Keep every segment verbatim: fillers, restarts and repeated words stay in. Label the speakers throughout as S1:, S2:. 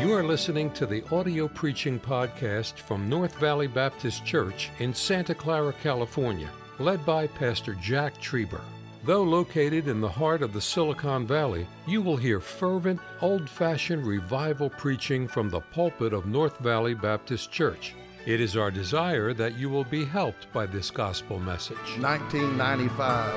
S1: You are listening to the audio preaching podcast from North Valley Baptist Church in Santa Clara, California, led by Pastor Jack Trieber. Though located in the heart of the Silicon Valley, you will hear fervent, old-fashioned revival preaching from the pulpit of North Valley Baptist Church. It is our desire that you will be helped by this gospel message.
S2: nineteen ninety-five,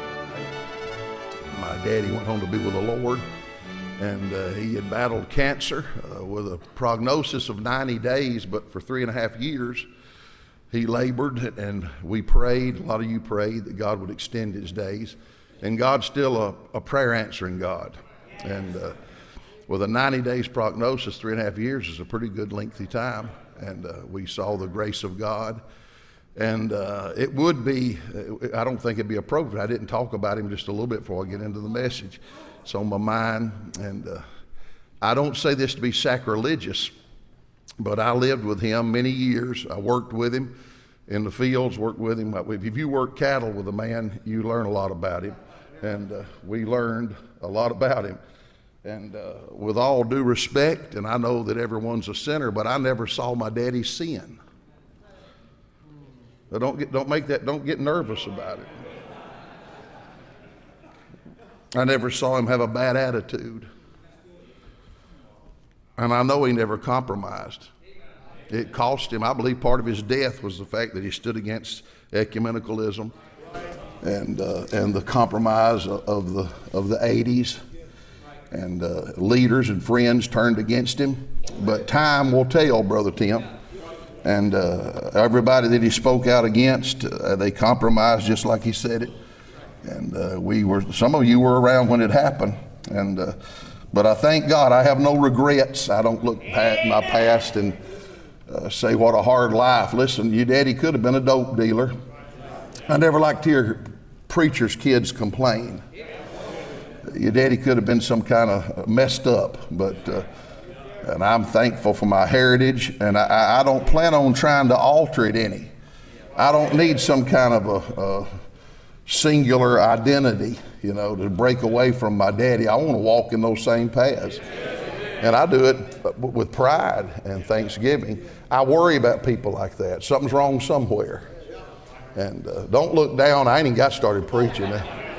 S2: my daddy went home to be with the Lord, and uh, he had battled cancer uh, with a prognosis of ninety days, but for three and a half years, he labored, and we prayed, a lot of you prayed, that God would extend his days, and God's still a, a prayer-answering God. And uh, with a ninety days prognosis, three and a half years is a pretty good lengthy time, and uh, we saw the grace of God. And uh, it would be, I don't think it'd be appropriate, I didn't talk about him just a little bit before I get into the message. It's on my mind, and uh, I don't say this to be sacrilegious, but I lived with him many years. I worked with him in the fields, worked with him. If you work cattle with a man, you learn a lot about him, and uh, we learned a lot about him. And uh, with all due respect, and I know that everyone's a sinner, but I never saw my daddy sin. So don't get, don't make that, don't get nervous about it. I never saw him have a bad attitude. And I know he never compromised. It cost him, I believe part of his death was the fact that he stood against ecumenicalism and uh, and the compromise of the of the eighties. And uh, leaders and friends turned against him. But time will tell, Brother Tim. And uh, everybody that he spoke out against, uh, they compromised just like he said it. And uh, we were, some of you were around when it happened. And uh, but I thank God I have no regrets. I don't look at my past and uh, say what a hard life. Listen, your daddy could have been a dope dealer. I never liked to hear preachers' kids complain. Your daddy could have been some kind of messed up, but uh, and I'm thankful for my heritage, and I, I don't plan on trying to alter it any. I don't need some kind of a, a singular identity, you know, to break away from my daddy. I want to walk in those same paths, and I do it with pride and thanksgiving. I worry about people like that. Something's wrong somewhere, and uh, don't look down. I ain't even got started preaching.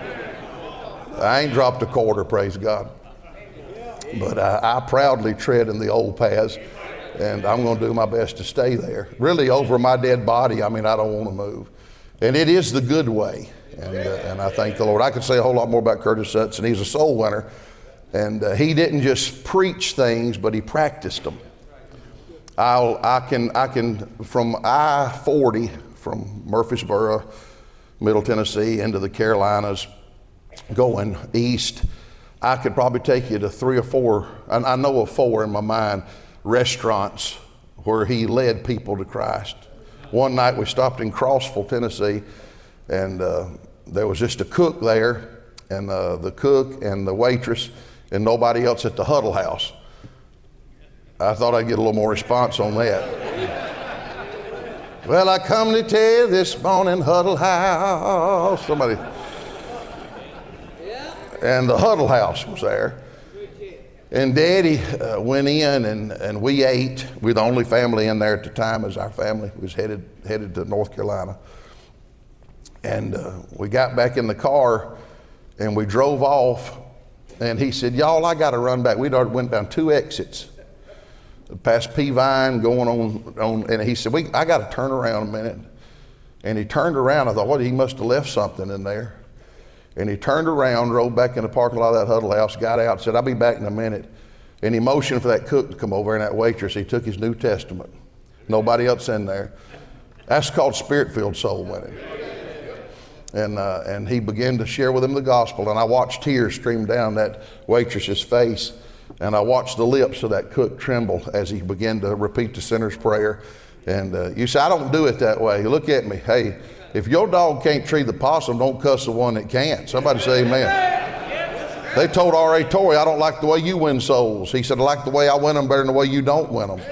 S2: I ain't dropped a quarter, praise God. But I, I proudly tread in the old paths, and I'm going to do my best to stay there. Really, over my dead body, I mean, I don't want to move. And it is the good way, and uh, and I thank the Lord. I could say a whole lot more about Curtis Sutton. He's a soul winner, and uh, he didn't just preach things, but he practiced them. I'll, I can, I can, from I forty, from Murfreesboro, Middle Tennessee, into the Carolinas, going east, I could probably take you to three or four, I, I know of four in my mind, restaurants where he led people to Christ. One night we stopped in Crossville, Tennessee, and uh, there was just a cook there, and uh, the cook and the waitress and nobody else at the Huddle House. I thought I'd get a little more response on that. Well, I come to tell you this morning, Huddle House. Somebody. And the Huddle House was there. And Daddy uh, went in, and, and we ate. We were the only family in there at the time as our family was headed headed to North Carolina. And uh, we got back in the car, and we drove off. And he said, y'all, I got to run back. We'd already went down two exits, past Peavine, going on, on and he said, we, I got to turn around a minute. And he turned around. I thought, well, he must have left something in there. And he turned around, rode back in the parking lot of that Huddle House, got out, said, I'll be back in a minute. And he motioned for that cook to come over, and that waitress, he took his New Testament. Nobody else in there. That's called Spirit-filled soul winning. And uh, and he began to share with them the gospel, and I watched tears stream down that waitress's face, and I watched the lips of that cook tremble as he began to repeat the sinner's prayer. And uh, you say, I don't do it that way. Look at me. Hey, if your dog can't treat the possum, don't cuss the one that can. Somebody say amen. They told R A Torrey, I don't like the way you win souls. He said, I like the way I win them better than the way you don't win them.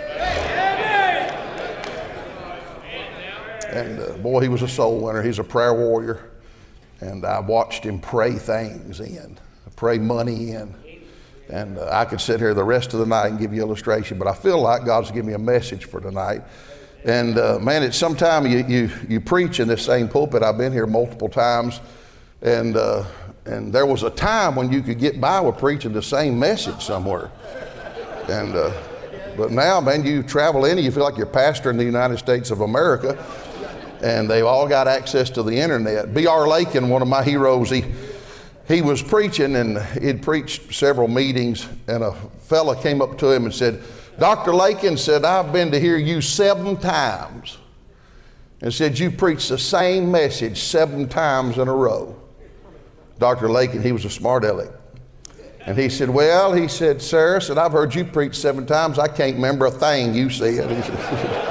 S2: And uh, boy, he was a soul winner. He's a prayer warrior. And I watched him pray things in, pray money in. And uh, I could sit here the rest of the night and give you illustration, but I feel like God's giving me a message for tonight. And uh, man, it's sometime you, you, you preach in this same pulpit. I've been here multiple times. And, uh, and there was a time when you could get by with preaching the same message somewhere. And, uh, but now, man, you travel in and you feel like you're pastor in the United States of America. And they've all got access to the internet. B R Lakin, one of my heroes, he, he was preaching, and he'd preached several meetings, and a fella came up to him and said, Doctor Lakin said, I've been to hear you seven times. And said, you preached the same message seven times in a row. Doctor Lakin, he was a smart aleck. And he said, well, he said, sir, said, I've heard you preach seven times. I can't remember a thing you said. He said,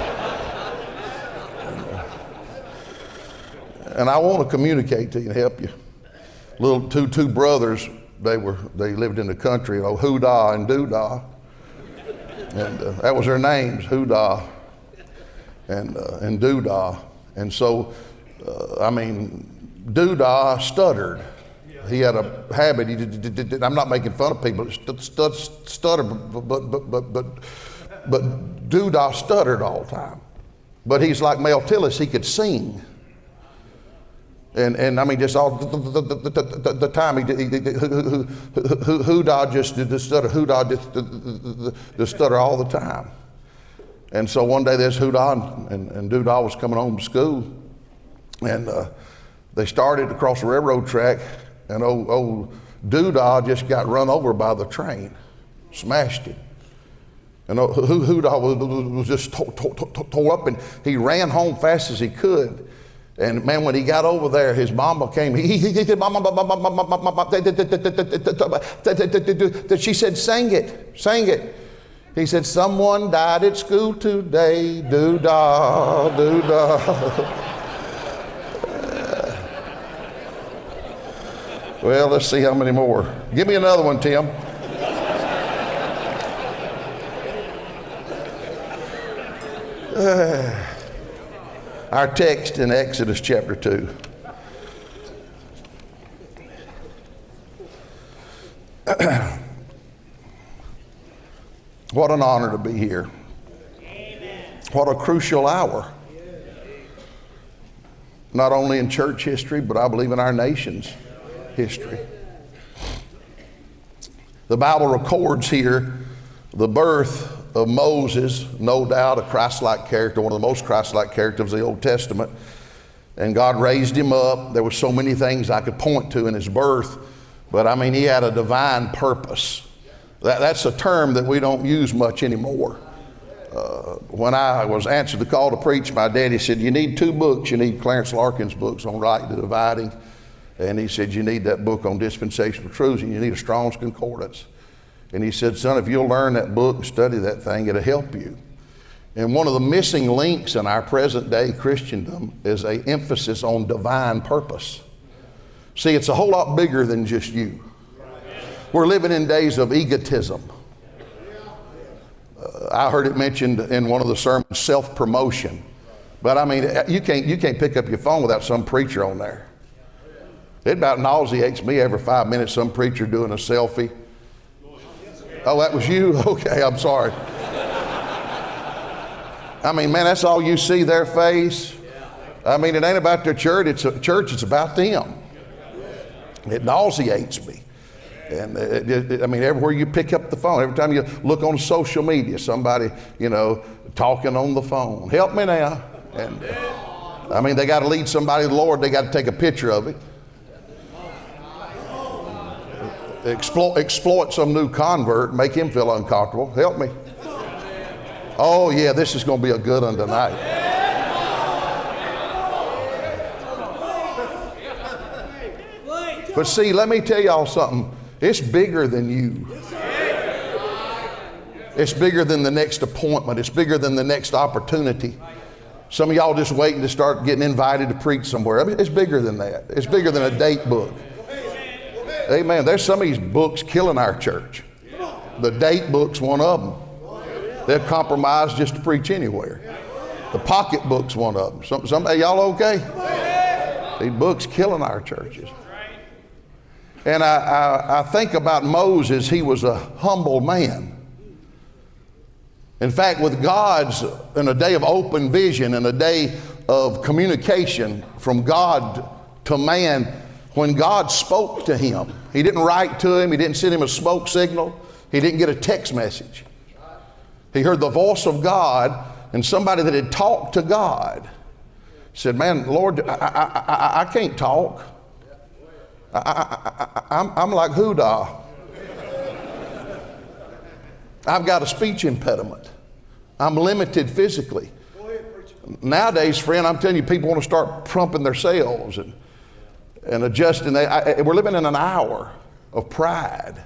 S2: and I want to communicate to you and help you. Little two two brothers, they were they lived in the country, you know, Hoodah and Doodah, and uh, that was their names, Hoodah and uh, and Doodah. And so, uh, I mean, Doodah stuttered. He had a habit. He did, did, did, I'm not making fun of people. St- st- stutter, but but but but but, but Doodah stuttered all the time. But he's like Mel Tillis. He could sing. And and I mean, just all the, the, the, the, the time, he, he, he, Hoodah just did the stutter, Hoodah just the, the, the stutter all the time. And so one day there's Hoodah and, and Doodah was coming home from school, and uh, they started across the railroad track, and old, old Doodah just got run over by the train, smashed it. And Hoodah was, was just tore, tore, tore, tore up, and he ran home fast as he could. And man, when he got over there, his mama came. He, he, he said, "Mama, mama, mama, mama, mama." She said, "Sing it, sing it." He said, "Someone died at school today. Doo-dah, doo-dah." Well, let's see how many more. Give me another one, Tim. Uh, Our text in Exodus chapter two. What an honor to be here. Amen. What a crucial hour. Not only in church history, but I believe in our nation's history. The Bible records here the birth of Moses, no doubt a Christ-like character, one of the most Christ-like characters of the Old Testament. And God raised him up. There were so many things I could point to in his birth, but I mean, he had a divine purpose. That, that's a term that we don't use much anymore. Uh, when I was answered the call to preach, my daddy said, you need two books. You need Clarence Larkin's books on right to dividing. And he said, you need that book on dispensational truths, and you need a Strong's Concordance. And he said, son, if you'll learn that book and study that thing, it'll help you. And one of the missing links in our present day Christendom is an emphasis on divine purpose. See, it's a whole lot bigger than just you. We're living in days of egotism. Uh, I heard it mentioned in one of the sermons, self-promotion. But I mean, you can't, you can't pick up your phone without some preacher on there. It about nauseates me every five minutes, some preacher doing a selfie. Oh, that was you? Okay, I'm sorry. I mean, man, that's all you see, their face. I mean, it ain't about their church, it's a church, it's about them. It nauseates me. And it, it, I mean, everywhere you pick up the phone, every time you look on social media, somebody, you know, talking on the phone. Help me now. And uh, I mean, they got to lead somebody to the Lord, they got to take a picture of it. Exploit, exploit some new convert, make him feel uncomfortable. Help me. Oh yeah, this is going to be a good one tonight. But see, let me tell y'all something. It's bigger than you. It's bigger than the next appointment. It's bigger than the next opportunity. Some of y'all just waiting to start getting invited to preach somewhere. I mean, it's bigger than that. It's bigger than a date book. Amen. There's some of these books killing our church. The date book's one of them. They've compromised just to preach anywhere. The pocket book's one of them. Some, some, hey, y'all okay? These books killing our churches. And I, I, I think about Moses, he was a humble man. In fact, with God's, in a day of open vision, in a day of communication from God to man, when God spoke to him, he didn't write to him, he didn't send him a smoke signal, he didn't get a text message. He heard the voice of God, and somebody that had talked to God said, man, Lord, I, I, I, I can't talk. I, I, I, I'm, I'm like Huda. I've got a speech impediment. I'm limited physically. Nowadays, friend, I'm telling you, people want to start pumping themselves and, and adjusting. They, I, we're living in an hour of pride.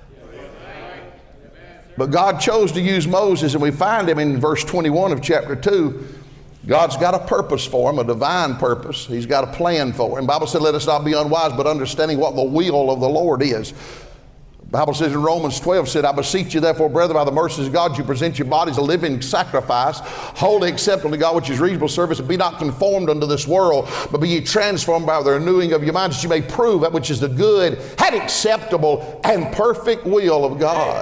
S2: But God chose to use Moses, and we find him in verse twenty-one of chapter two. God's got a purpose for him, a divine purpose. He's got a plan for him. The Bible said, let us not be unwise, but understanding what the will of the Lord is. The Bible says in Romans twelve, said, I beseech you therefore, brethren, by the mercies of God, you present your bodies a living sacrifice, wholly acceptable to God, which is reasonable service, and be not conformed unto this world, but be ye transformed by the renewing of your minds, that you may prove that which is the good and acceptable and perfect will of God.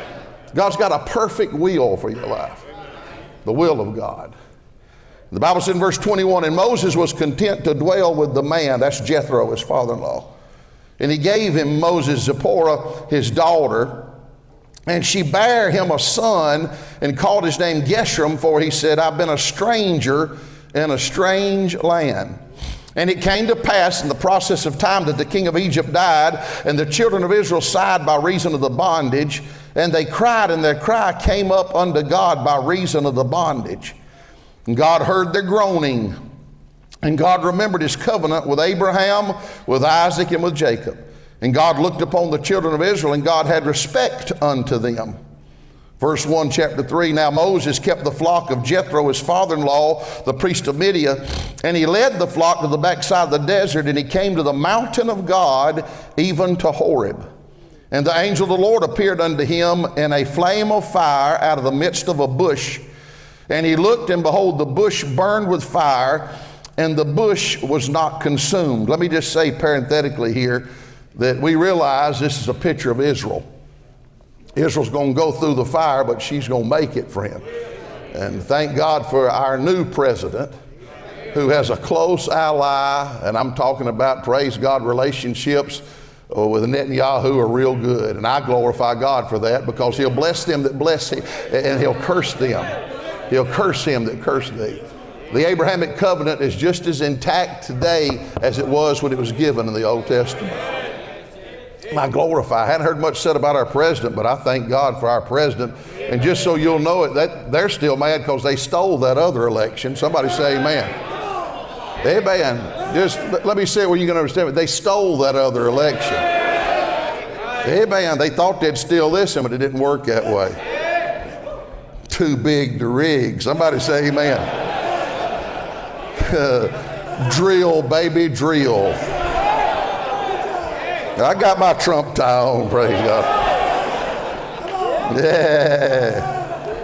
S2: God's got a perfect will for your life. The will of God. The Bible said in verse twenty-one, and Moses was content to dwell with the man, that's Jethro, his father-in-law. And he gave him Moses Zipporah, his daughter, and she bare him a son and called his name Gershom, for he said, I've been a stranger in a strange land. And it came to pass in the process of time that the king of Egypt died, and the children of Israel sighed by reason of the bondage, and they cried, and their cry came up unto God by reason of the bondage. And God heard their groaning, and God remembered his covenant with Abraham, with Isaac, and with Jacob. And God looked upon the children of Israel, and God had respect unto them. Verse one, chapter three, now Moses kept the flock of Jethro, his father-in-law, the priest of Midian, and he led the flock to the backside of the desert, and he came to the mountain of God, even to Horeb. And the angel of the Lord appeared unto him in a flame of fire out of the midst of a bush. And he looked, and behold, the bush burned with fire, and the bush was not consumed. Let me just say parenthetically here that we realize this is a picture of Israel. Israel's going to go through the fire, but she's going to make it, friend. And thank God for our new president, who has a close ally, and I'm talking about, praise God, relationships with Netanyahu are real good. And I glorify God for that, because he'll bless them that bless him, and he'll curse them. He'll curse him that cursed thee. The Abrahamic covenant is just as intact today as it was when it was given in the Old Testament. I glorify. I hadn't heard much said about our president, but I thank God for our president. And just so you'll know it, that they're still mad because they stole that other election. Somebody say amen. Amen. Just let me say it where you can understand it. They stole that other election. Amen. They thought they'd steal this, but it didn't work that way. Too big to rig. Somebody say amen. Drill, baby, drill. I got my Trump tie on, praise God. Yeah.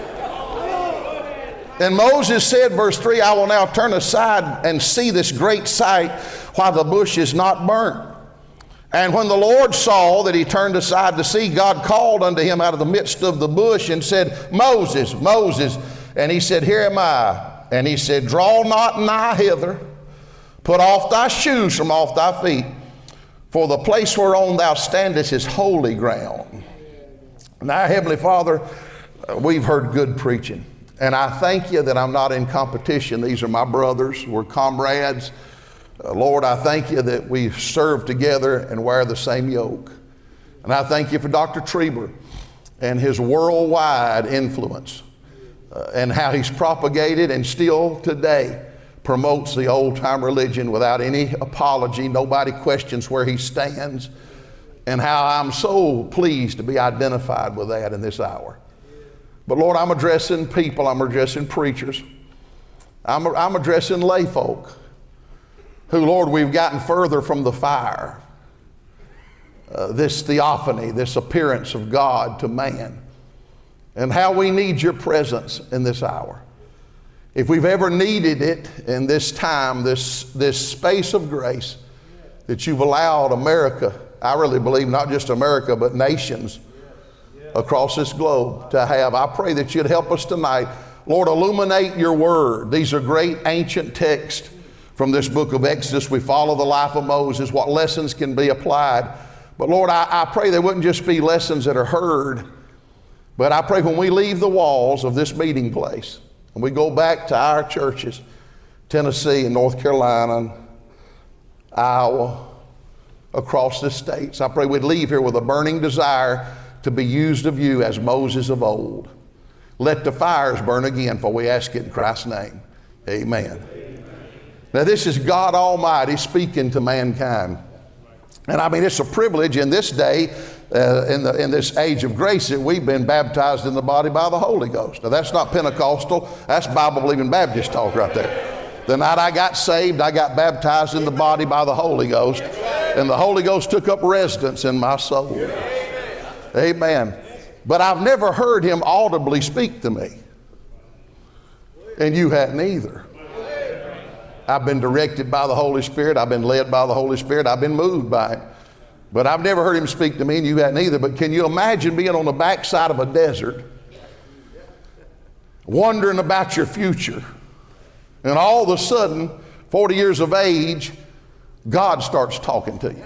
S2: And Moses said, verse three, I will now turn aside and see this great sight while the bush is not burnt. And when the Lord saw that he turned aside to see, God called unto him out of the midst of the bush and said, Moses, Moses. And he said, here am I. And he said, draw not nigh hither. Put off thy shoes from off thy feet. For the place whereon thou standest is holy ground. Now, Heavenly Father, we've heard good preaching. And I thank you that I'm not in competition. These are my brothers. We're comrades. Uh, Lord, I thank you that we serve together and wear the same yoke. And I thank you for Doctor Trieber and his worldwide influence uh, and how he's propagated and still today promotes the old-time religion without any apology. Nobody questions where he stands, and how I'm so pleased to be identified with that in this hour. But Lord, I'm addressing people, I'm addressing preachers, I'm, I'm addressing lay folk who, Lord, we've gotten further from the fire. Uh, this theophany, this appearance of God to man, and how we need your presence in this hour. If we've ever needed it in this time, this, this space of grace that you've allowed America I really believe not just America, but nations across this globe to have. I pray that you'd help us tonight. Lord, illuminate your word. These are great ancient texts from this book of Exodus. We follow the life of Moses, what lessons can be applied. But Lord, I, I pray they wouldn't just be lessons that are heard, but I pray when we leave the walls of this meeting place and we go back to our churches, Tennessee and North Carolina, and Iowa, across the states, I pray we'd leave here with a burning desire to be used of you as Moses of old. Let the fires burn again, for we ask it in Christ's name. Amen. Amen. Now this is God Almighty speaking to mankind. And I mean, it's a privilege in this day, uh, in, the, in this age of grace, that we've been baptized in the body by the Holy Ghost. Now that's not Pentecostal, that's Bible-believing Baptist talk right there. The night I got saved, I got baptized in the body by the Holy Ghost, and the Holy Ghost took up residence in my soul. Amen. But I've never heard him audibly speak to me. And you hadn't either. I've been directed by the Holy Spirit. I've been led by the Holy Spirit. I've been moved by him. But I've never heard him speak to me, and you hadn't either. But can you imagine being on the backside of a desert, wondering about your future, and all of a sudden, forty years of age, God starts talking to you.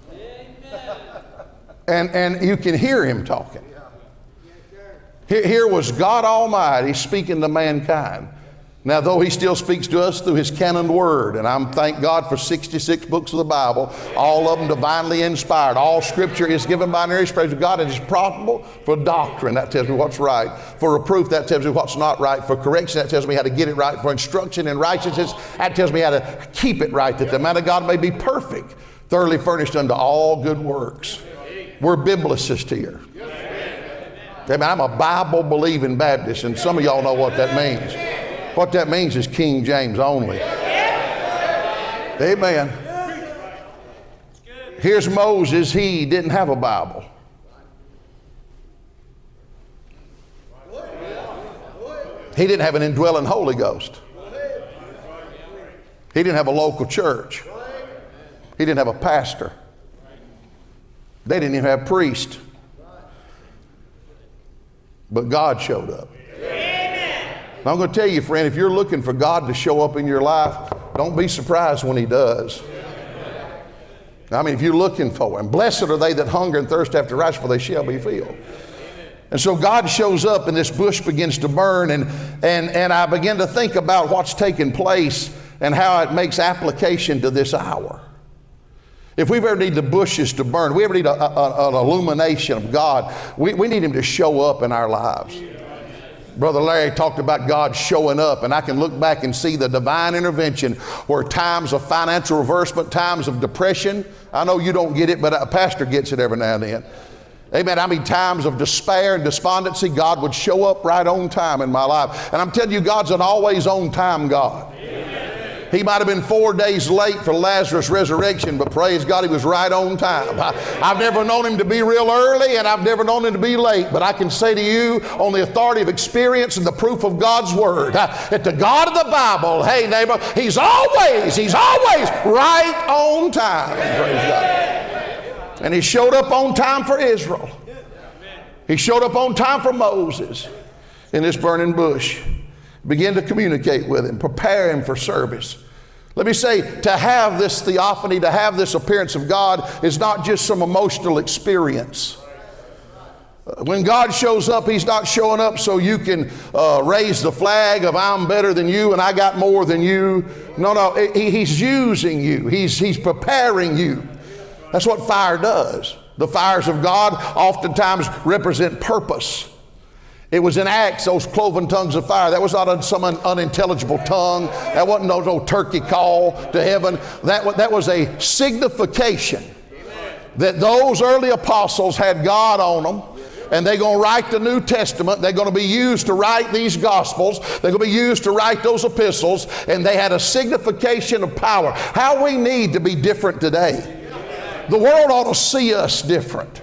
S2: And, and you can hear him talking. Here, here was God Almighty speaking to mankind. Now, though he still speaks to us through his canon word, and I'm thank God for sixty-six books of the Bible, all of them divinely inspired. All scripture is given by an inspiration of God and is profitable for doctrine. That tells me what's right. For reproof, that tells me what's not right. For correction, that tells me how to get it right. For instruction in righteousness, that tells me how to keep it right, that the man of God may be perfect, thoroughly furnished unto all good works. We're biblicists here. Amen. I'm a Bible-believing Baptist, and some of y'all know what that means. What that means is King James only. Amen. Here's Moses. He didn't have a Bible. He didn't have an indwelling Holy Ghost. He didn't have a local church. He didn't have a pastor. They didn't even have priests. But God showed up. Now, I'm going to tell you, friend, if you're looking for God to show up in your life, don't be surprised when he does. I mean, if you're looking for him, blessed are they that hunger and thirst after righteousness, for they shall be filled. And so God shows up and this bush begins to burn, and, and, and I begin to think about what's taking place and how it makes application to this hour. If we ever need the bushes to burn, we ever need a, a, an illumination of God, we, we need him to show up in our lives. Brother Larry talked about God showing up, and I can look back and see the divine intervention where times of financial reversement, times of depression, I know you don't get it, but a pastor gets it every now and then. Amen. I mean, times of despair and despondency, God would show up right on time in my life. And I'm telling you, God's an always on time God. Amen. He might have been four days late for Lazarus' resurrection, but praise God, he was right on time. I, I've never known him to be real early, and I've never known him to be late. But I can say to you, on the authority of experience and the proof of God's word, uh, that the God of the Bible, hey neighbor, he's always, he's always right on time. Praise God. And he showed up on time for Israel. He showed up on time for Moses in this burning bush. Begin to communicate with him, prepare him for service. Let me say, to have this theophany, to have this appearance of God is not just some emotional experience. When God shows up, he's not showing up so you can uh, raise the flag of I'm better than you and I got more than you. No, no, he, he's using you. He's, he's preparing you. That's what fire does. The fires of God oftentimes represent purpose. It was in Acts, those cloven tongues of fire. That was not some un- unintelligible tongue. That wasn't no, no turkey call to heaven. That, that was a signification that those early apostles had God on them, and they're going to write the New Testament. They're going to be used to write these Gospels. They're going to be used to write those epistles, and they had a signification of power. How we need to be different today. The world ought to see us different.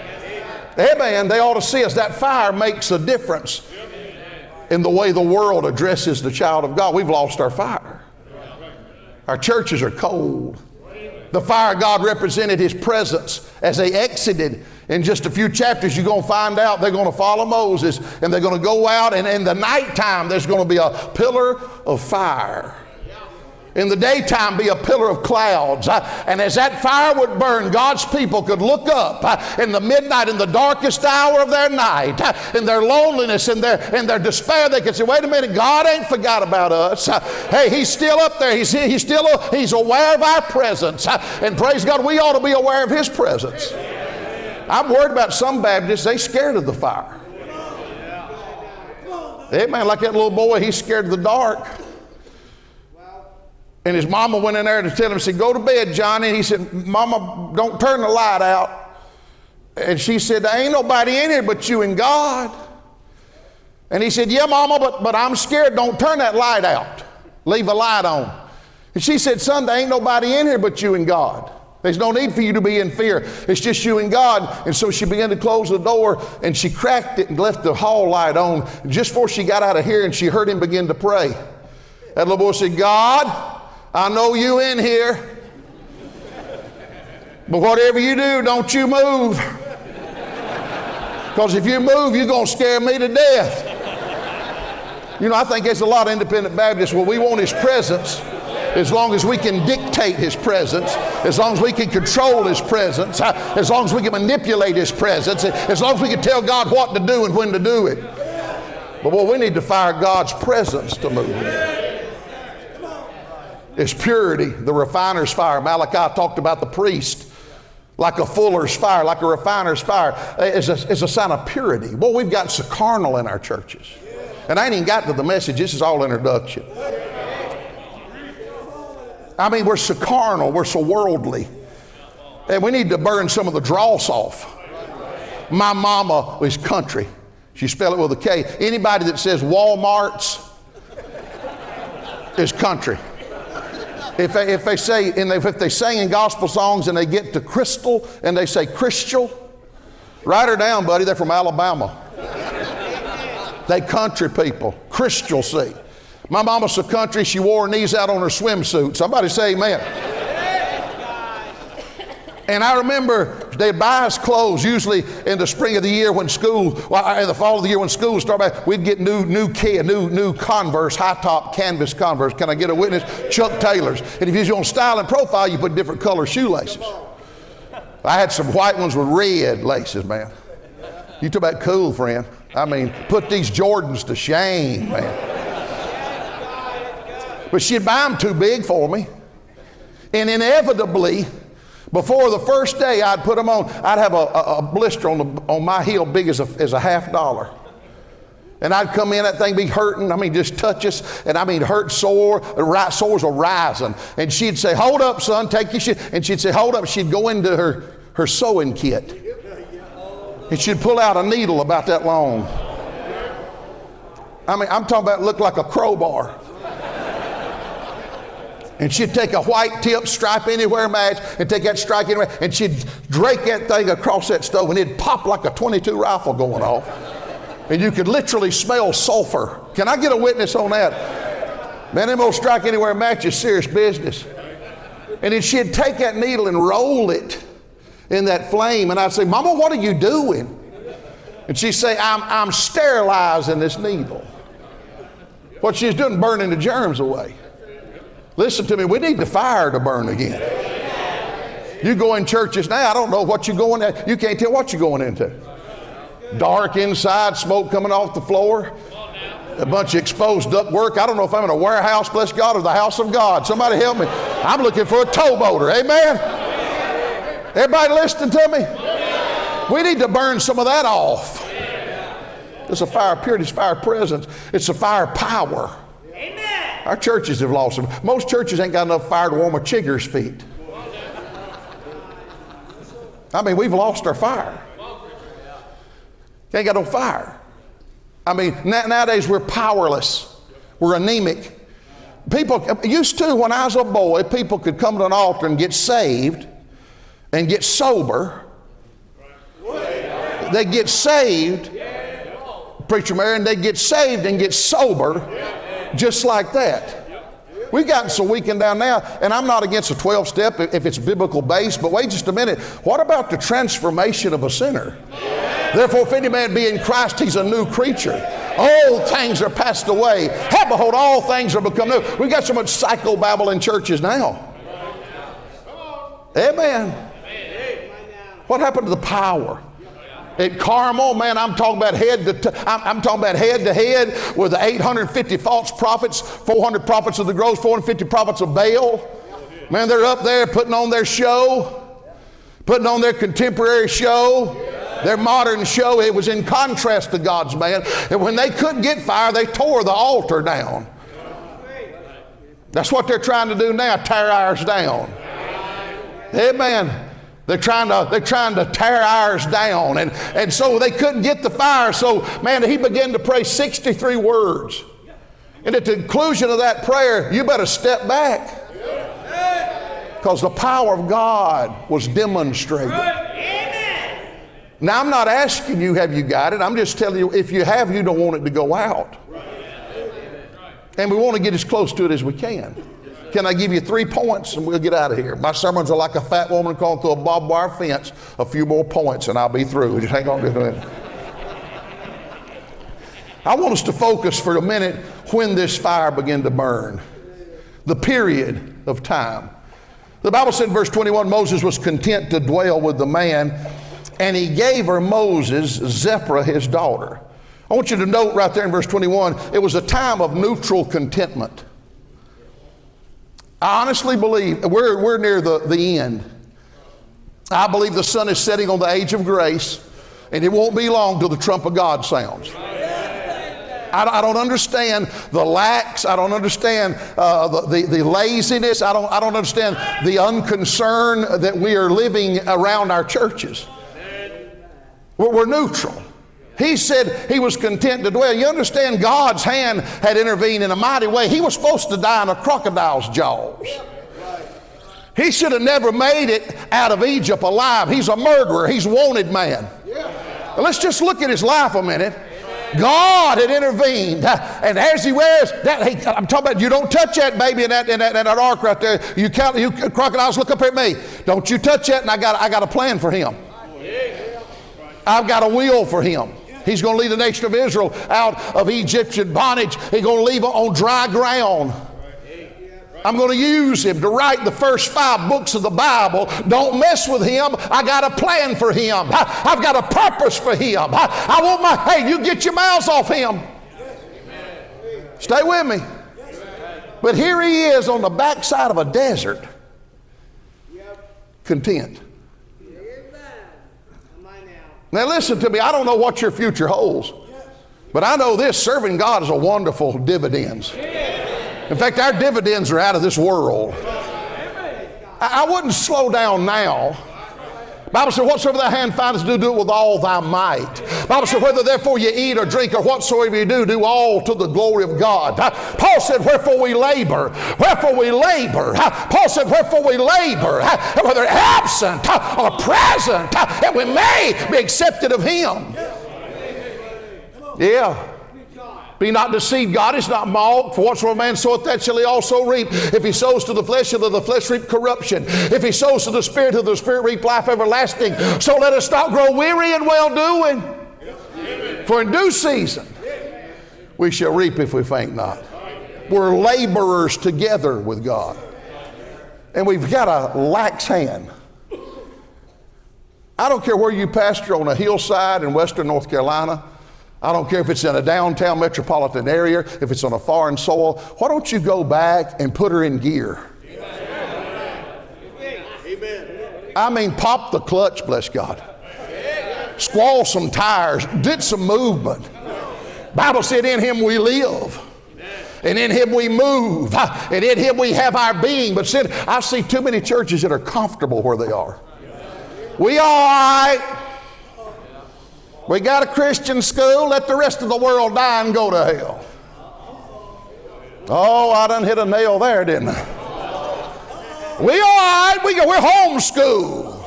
S2: Amen. They ought to see us. That fire makes a difference in the way the world addresses the child of God. We've lost our fire. Our churches are cold. The fire of God represented His presence as they exited. In just a few chapters, you're going to find out they're going to follow Moses, and they're going to go out, and in the nighttime, there's going to be a pillar of fire. In the daytime, be a pillar of clouds. And as that fire would burn, God's people could look up in the midnight, in the darkest hour of their night, in their loneliness, in their, in their despair. They could say, wait a minute, God ain't forgot about us. Hey, He's still up there. He's, he's still He's aware of our presence. And praise God, we ought to be aware of His presence. I'm worried about some Baptists. They're scared of the fire. Amen. Like that little boy, he's scared of the dark. And his mama went in there to tell him, said, go to bed, Johnny. And he said, Mama, don't turn the light out. And she said, there ain't nobody in here but you and God. And he said, yeah, Mama, but, but I'm scared. Don't turn that light out. Leave the light on. And she said, son, there ain't nobody in here but you and God. There's no need for you to be in fear. It's just you and God. And so she began to close the door, and she cracked it and left the hall light on. Just before she got out of here, and she heard him begin to pray. That little boy said, God, I know you in here, but whatever you do, don't you move. Because if you move, you're going to scare me to death. You know, I think there's a lot of independent Baptists. Well, we want His presence as long as we can dictate His presence, as long as we can control His presence, as long as we can manipulate His presence, as long as we can tell God what to do and when to do it. But well, we need to fire God's presence to move in. It's purity, the refiner's fire. Malachi talked about the priest like a fuller's fire, like a refiner's fire. It's a, it's a sign of purity. Boy, we've gotten so carnal in our churches. And I ain't even got to the message. This is all introduction. I mean, we're so carnal. We're so worldly. And we need to burn some of the dross off. My mama is country. She spelled it with a K. Anybody that says Walmart's is country. If they, if they say, and if they sing in gospel songs and they get to crystal and they say Christial, write her down, buddy. They're from Alabama. They country people. Christial, see. My mama's so country, she wore her knees out on her swimsuit. Somebody say amen. And I remember they'd buy us clothes, usually in the spring of the year when school, well, in the fall of the year when school started back, we'd get new, new, new, new Converse, high-top canvas Converse. Can I get a witness? Chuck Taylors. And if you're on style and profile, you put different color shoelaces. I had some white ones with red laces, man. You talk about cool, friend. I mean, put these Jordans to shame, man. But she'd buy them too big for me. And inevitably, before the first day I'd put them on, I'd have a, a, a blister on, the, on my heel big as a, as a half dollar. And I'd come in, that thing be hurting. I mean, just touch us. And I mean, hurt, sore, right, sores are rising. And she'd say, hold up, son, take your shit. And she'd say, hold up. She'd go into her, her sewing kit. And she'd pull out a needle about that long. I mean, I'm talking about it looked like a crowbar. And she'd take a white tip, stripe anywhere match, and take that strike anywhere, and she'd drake that thing across that stove, and it'd pop like a twenty-two rifle going off. And you could literally smell sulfur. Can I get a witness on that? Man, them old strike anywhere match is serious business. And then she'd take that needle and roll it in that flame, and I'd say, Mama, what are you doing? And she'd say, I'm, I'm sterilizing this needle. What she's doing, burning the germs away. Listen to me, we need the fire to burn again. You go in churches now, I don't know what you're going at. You can't tell what you're going into. Dark inside, smoke coming off the floor, a bunch of exposed ductwork. I don't know if I'm in a warehouse, bless God, or the house of God. Somebody help me. I'm looking for a towboater, amen? Everybody listening to me? We need to burn some of that off. It's a fire of purity, it's a fire of presence, it's a fire of power. Our churches have lost them. Most churches ain't got enough fire to warm a chigger's feet. I mean, we've lost our fire. Ain't got no fire. I mean, nowadays we're powerless. We're anemic. People, used to, when I was a boy, people could come to an altar and get saved and get sober. They get saved, Preacher Mary, and they get saved and get sober just like that. We've gotten so weakened down now, and I'm not against a twelve-step if it's biblical based, but wait just a minute. What about the transformation of a sinner? Therefore, if any man be in Christ, he's a new creature. Old things are passed away. Have behold, all things are become new. We've got so much psychobabble in churches now. Amen. What happened to the power? At Carmel, man, I'm talking about head to t- I'm, I'm talking about head to head with the eight hundred fifty false prophets, four hundred prophets of the groves, four hundred fifty prophets of Baal. Man, they're up there putting on their show, putting on their contemporary show, their modern show. It was in contrast to God's man. And when they couldn't get fire, they tore the altar down. That's what they're trying to do now, tear ours down. Amen. They're trying to, they're trying to tear ours down. And, and so they couldn't get the fire. So, man, he began to pray sixty-three words. And at the conclusion of that prayer, you better step back. Because the power of God was demonstrated. Now, I'm not asking you, have you got it? I'm just telling you, if you have, you don't want it to go out. And we want to get as close to it as we can. Can I give you three points and we'll get out of here? My sermons are like a fat woman going through a barbed wire fence. A few more points and I'll be through. Just hang on to it. I want us to focus for a minute when this fire began to burn. The period of time. The Bible said in verse twenty-one, Moses was content to dwell with the man, and he gave her Moses, Zipporah, his daughter. I want you to note right there in verse twenty-one, it was a time of neutral contentment. I honestly believe we're, we're near the, the end. I believe the sun is setting on the age of grace, and it won't be long till the trump of God sounds. I, I don't understand the lax. I don't understand uh, the, the, the laziness. I don't, I don't understand the unconcern that we are living around our churches. We're, we're neutral. He said he was content to dwell. You understand, God's hand had intervened in a mighty way. He was supposed to die in a crocodile's jaws. He should have never made it out of Egypt alive. He's a murderer. He's a wanted man. Now, let's just look at his life a minute. God had intervened. And as he wears that, hey, I'm talking about, you don't touch that baby in that, in that, in that ark right there. You, count, you crocodiles, look up at me. Don't you touch that, and I got, I got a plan for him. I've got a will for him. He's going to lead the nation of Israel out of Egyptian bondage. He's going to leave them on dry ground. I'm going to use him to write the first five books of the Bible. Don't mess with him. I got a plan for him. I, I've got a purpose for him. I, I want my, hey, you get your mouths off him. Stay with me. But here he is on the backside of a desert, content. Now listen to me, I don't know what your future holds, but I know this, serving God is a wonderful dividends. In fact, our dividends are out of this world. I, I wouldn't slow down now. Bible said, whatsoever thy hand findest to do, do it with all thy might. Bible said, whether therefore you eat or drink or whatsoever you do, do all to the glory of God. Paul said, wherefore we labor, wherefore we labor. Paul said, wherefore we labor, whether absent or present, that we may be accepted of him. Yeah. Be not deceived, God is not mocked. For whatsoever man soweth, that shall he also reap. If he sows to the flesh, shall the flesh reap corruption. If he sows to the Spirit, shall the Spirit reap life everlasting. So let us not grow weary in well-doing. For in due season we shall reap if we faint not. We're laborers together with God. And we've got a lax hand. I don't care where you pastor on a hillside in western North Carolina. I don't care if it's in a downtown metropolitan area, if it's on a foreign soil. Why don't you go back and put her in gear? Amen. I mean, pop the clutch, bless God. Squall some tires, did some movement. Bible said in him we live. And in him we move. And in him we have our being. But said, I see too many churches that are comfortable where they are. We all right. We got a Christian school, let the rest of the world die and go to hell. Oh, I done hit a nail there, didn't I? We all right, we go, we're homeschooled.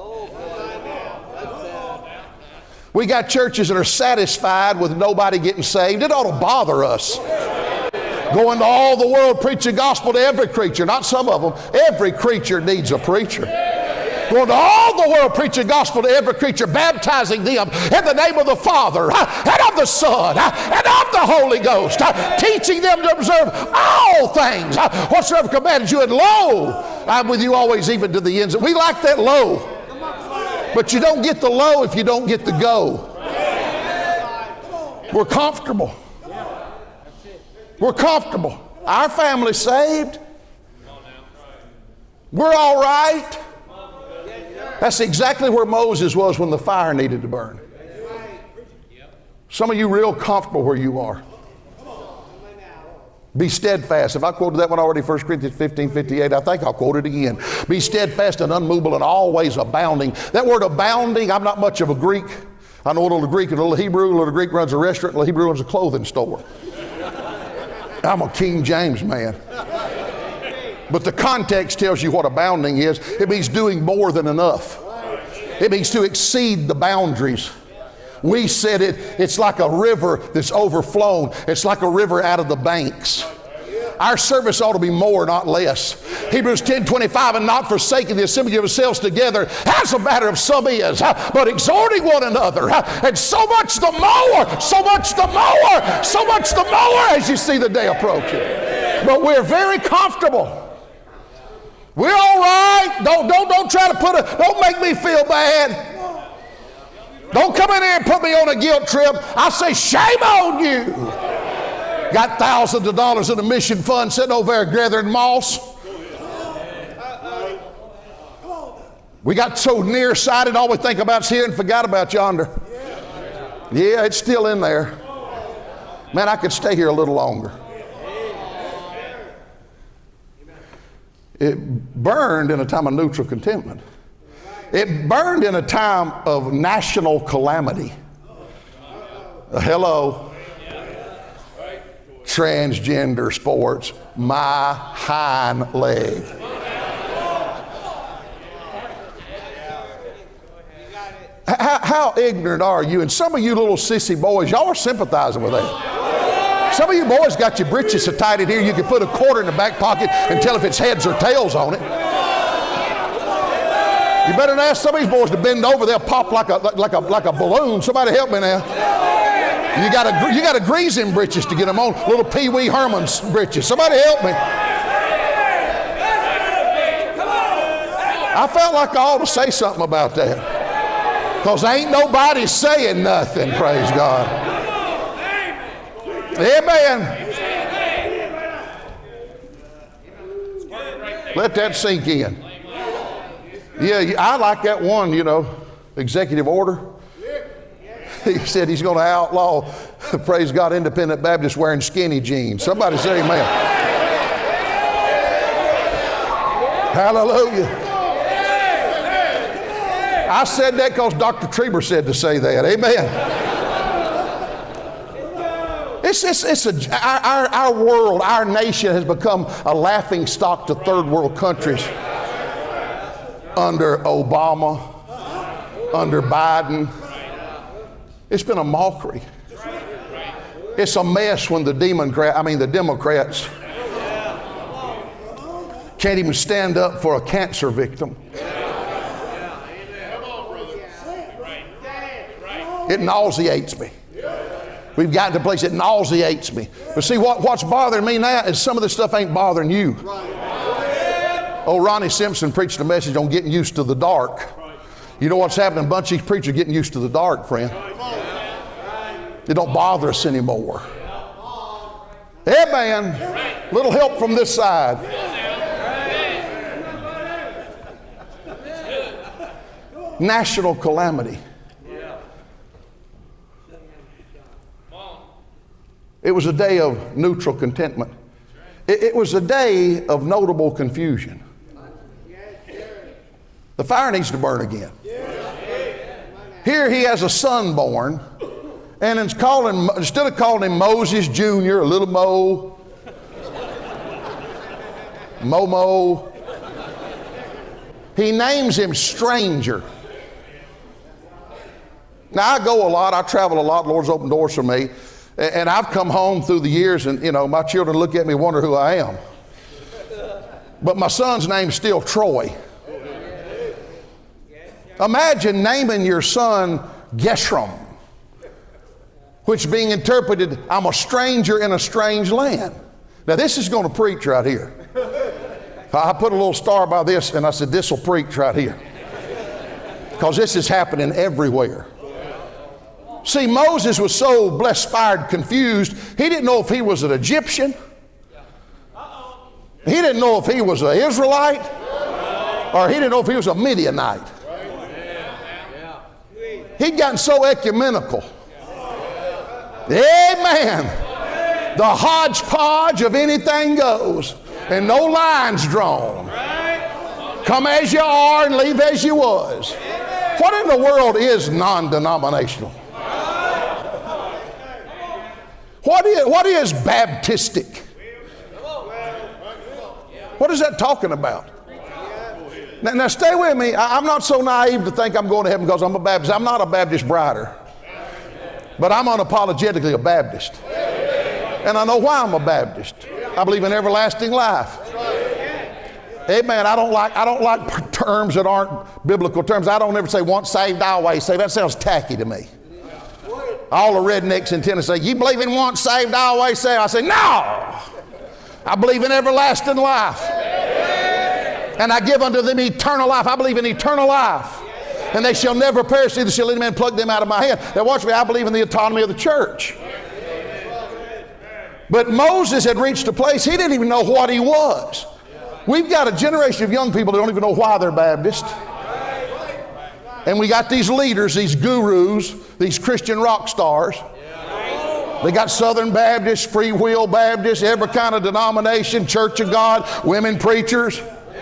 S2: We got churches that are satisfied with nobody getting saved. It ought to bother us. Go into all the world, preach the gospel to every creature. Not some of them. Every creature needs a preacher. Go into all the world, preach the gospel to every creature, baptizing them in the name of the Father and of the Son and of the Holy Ghost, teaching them to observe all things whatsoever commanded you. And lo, I'm with you always, even to the ends. We like that lo, but you don't get the lo if you don't get the go. We're comfortable. We're comfortable. Our family's saved. We're all right. That's exactly where Moses was when the fire needed to burn. Some of you real comfortable where you are. Be steadfast. If I quoted that one already, First Corinthians fifteen fifty-eight, I think I'll quote it again. Be steadfast and unmovable and always abounding. That word abounding, I'm not much of a Greek. I know a little Greek and a little Hebrew. A little Greek runs a restaurant, a little Hebrew runs a clothing store. I'm a King James man. But the context tells you what abounding is. It means doing more than enough. It means to exceed the boundaries. We said it, it's like a river that's overflown. It's like a river out of the banks. Our service ought to be more, not less. Hebrews ten twenty-five, and not forsaking the assembly of yourselves together, as a matter of some is, but exhorting one another. And so much the more, so much the more, so much the more as you see the day approaching. But we're very comfortable. We're all right. Don't, don't, don't try to put a, don't make me feel bad. Don't come in here and put me on a guilt trip. I say, shame on you. Got thousands of dollars in a mission fund sitting over there gathering moss. We got so nearsighted, all we think about is here and forgot about yonder. Yeah, it's still in there. Man, I could stay here a little longer. It burned in a time of neutral contentment. It burned in a time of national calamity. Uh, hello. Transgender sports. My hind leg. How, how ignorant are you? And some of you little sissy boys, y'all are sympathizing with that. Some of you boys got your britches so tight in here you can put a quarter in the back pocket and tell if it's heads or tails on it. You better ask some of these boys to bend over. They'll pop like a like a like a balloon. Somebody help me now. You got a you got to grease them britches to get them on. Little Pee Wee Herman's britches. Somebody help me. I felt like I ought to say something about that, because ain't nobody saying nothing. Praise God. Amen. Let that sink in. Yeah, I like that one, you know, executive order. He said he's going to outlaw, praise God, independent Baptists wearing skinny jeans. Somebody say amen. Hallelujah. I said that because Doctor Trieber said to say that. Amen. It's, it's, it's a, our, our, our world, our nation has become a laughing stock to third world countries under Obama, under Biden. It's been a mockery. It's a mess when the Democrat, I mean the Democrats can't even stand up for a cancer victim. It nauseates me. We've gotten to a place that nauseates me. But see, what, what's bothering me now is some of this stuff ain't bothering you. Oh, Ronnie Simpson preached a message on getting used to the dark. You know what's happening? A bunch of these preachers are getting used to the dark, friend. It don't bother us anymore. Amen. Little help from this side. National calamity. It was a day of neutral contentment. It, it was a day of notable confusion. The fire needs to burn again. Here he has a son born, and it's calling, instead of calling him Moses Junior, a little Mo, Momo, he names him Stranger. Now I go a lot, I travel a lot, the Lord's opened doors for me. And I've come home through the years and, you know, my children look at me and wonder who I am. But my son's name's still Troy. Imagine naming your son Geshem, which being interpreted, I'm a stranger in a strange land. Now this is going to preach right here. I put a little star by this and I said, this will preach right here. Because this is happening everywhere. See, Moses was so blessed, fired, confused, he didn't know if he was an Egyptian. He didn't know if he was an Israelite. Or he didn't know if he was a Midianite. He'd gotten so ecumenical. Amen. The hodgepodge of anything goes. And no lines drawn. Come as you are and leave as you was. What in the world is non-denominational? What is, what is Baptistic? What is that talking about? Now, now stay with me. I, I'm not so naive to think I'm going to heaven because I'm a Baptist. I'm not a Baptist brider. But I'm unapologetically a Baptist. And I know why I'm a Baptist. I believe in everlasting life. Amen. I don't like I don't like terms that aren't biblical terms. I don't ever say once saved, always saved. That sounds tacky to me. All the rednecks in Tennessee, you believe in once saved, always saved? I say, no. I believe in everlasting life. And I give unto them eternal life. I believe in eternal life. And they shall never perish, neither shall any man pluck them out of my hand. Now watch me, I believe in the autonomy of the church. But Moses had reached a place, he didn't even know what he was. We've got a generation of young people that don't even know why they're Baptist. And we got these leaders, these gurus, these Christian rock stars. They got Southern Baptists, Free Will Baptists, every kind of denomination, Church of God, women preachers.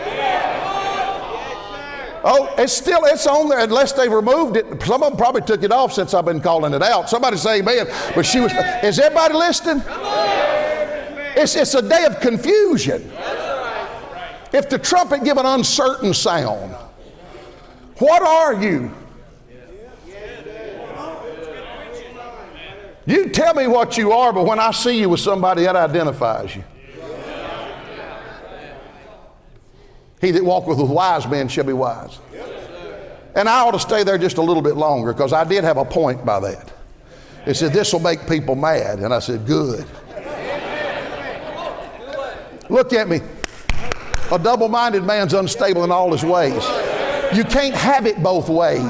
S2: Oh, it's still, it's on there unless they've removed it. Some of them probably took it off since I've been calling it out. Somebody say amen. But she was, is everybody listening? It's, it's a day of confusion. If the trumpet give an uncertain sound, what are you? You tell me what you are, but when I see you with somebody, that identifies you. He that walketh with wise men shall be wise. And I ought to stay there just a little bit longer because I did have a point by that. It said, this will make people mad. And I said, good. Look at me. A double-minded man's unstable in all his ways. You can't have it both ways.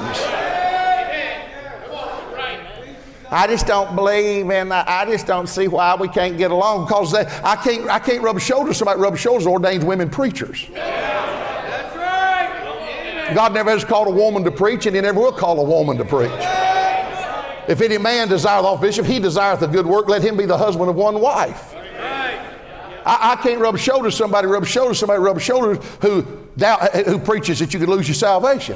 S2: I just don't believe and I just don't see why we can't get along because they, I can't I can't rub shoulders with somebody rub shoulders with ordained women preachers. That's right. God never has called a woman to preach and he never will call a woman to preach. If any man desire the office, if he desireth a good work, let him be the husband of one wife. I, I can't rub shoulders with somebody rub shoulders with somebody rub shoulders who doubt, who preaches that you could lose your salvation.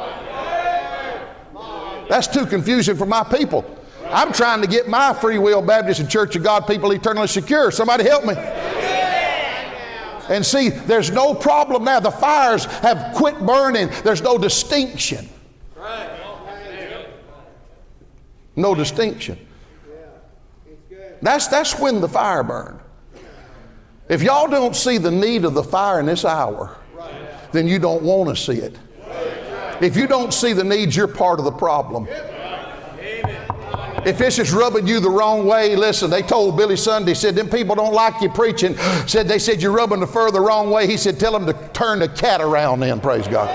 S2: That's too confusing for my people. I'm trying to get my Free Will Baptist and Church of God people eternally secure. Somebody help me. And see, there's no problem now. The fires have quit burning. There's no distinction. No distinction. That's, that's when the fire burned. If y'all don't see the need of the fire in this hour, then you don't want to see it. If you don't see the needs, you're part of the problem. If this is rubbing you the wrong way, listen, they told Billy Sunday, said, them people don't like you preaching. Said, they said, you're rubbing the fur the wrong way. He said, tell them to turn the cat around then, praise God.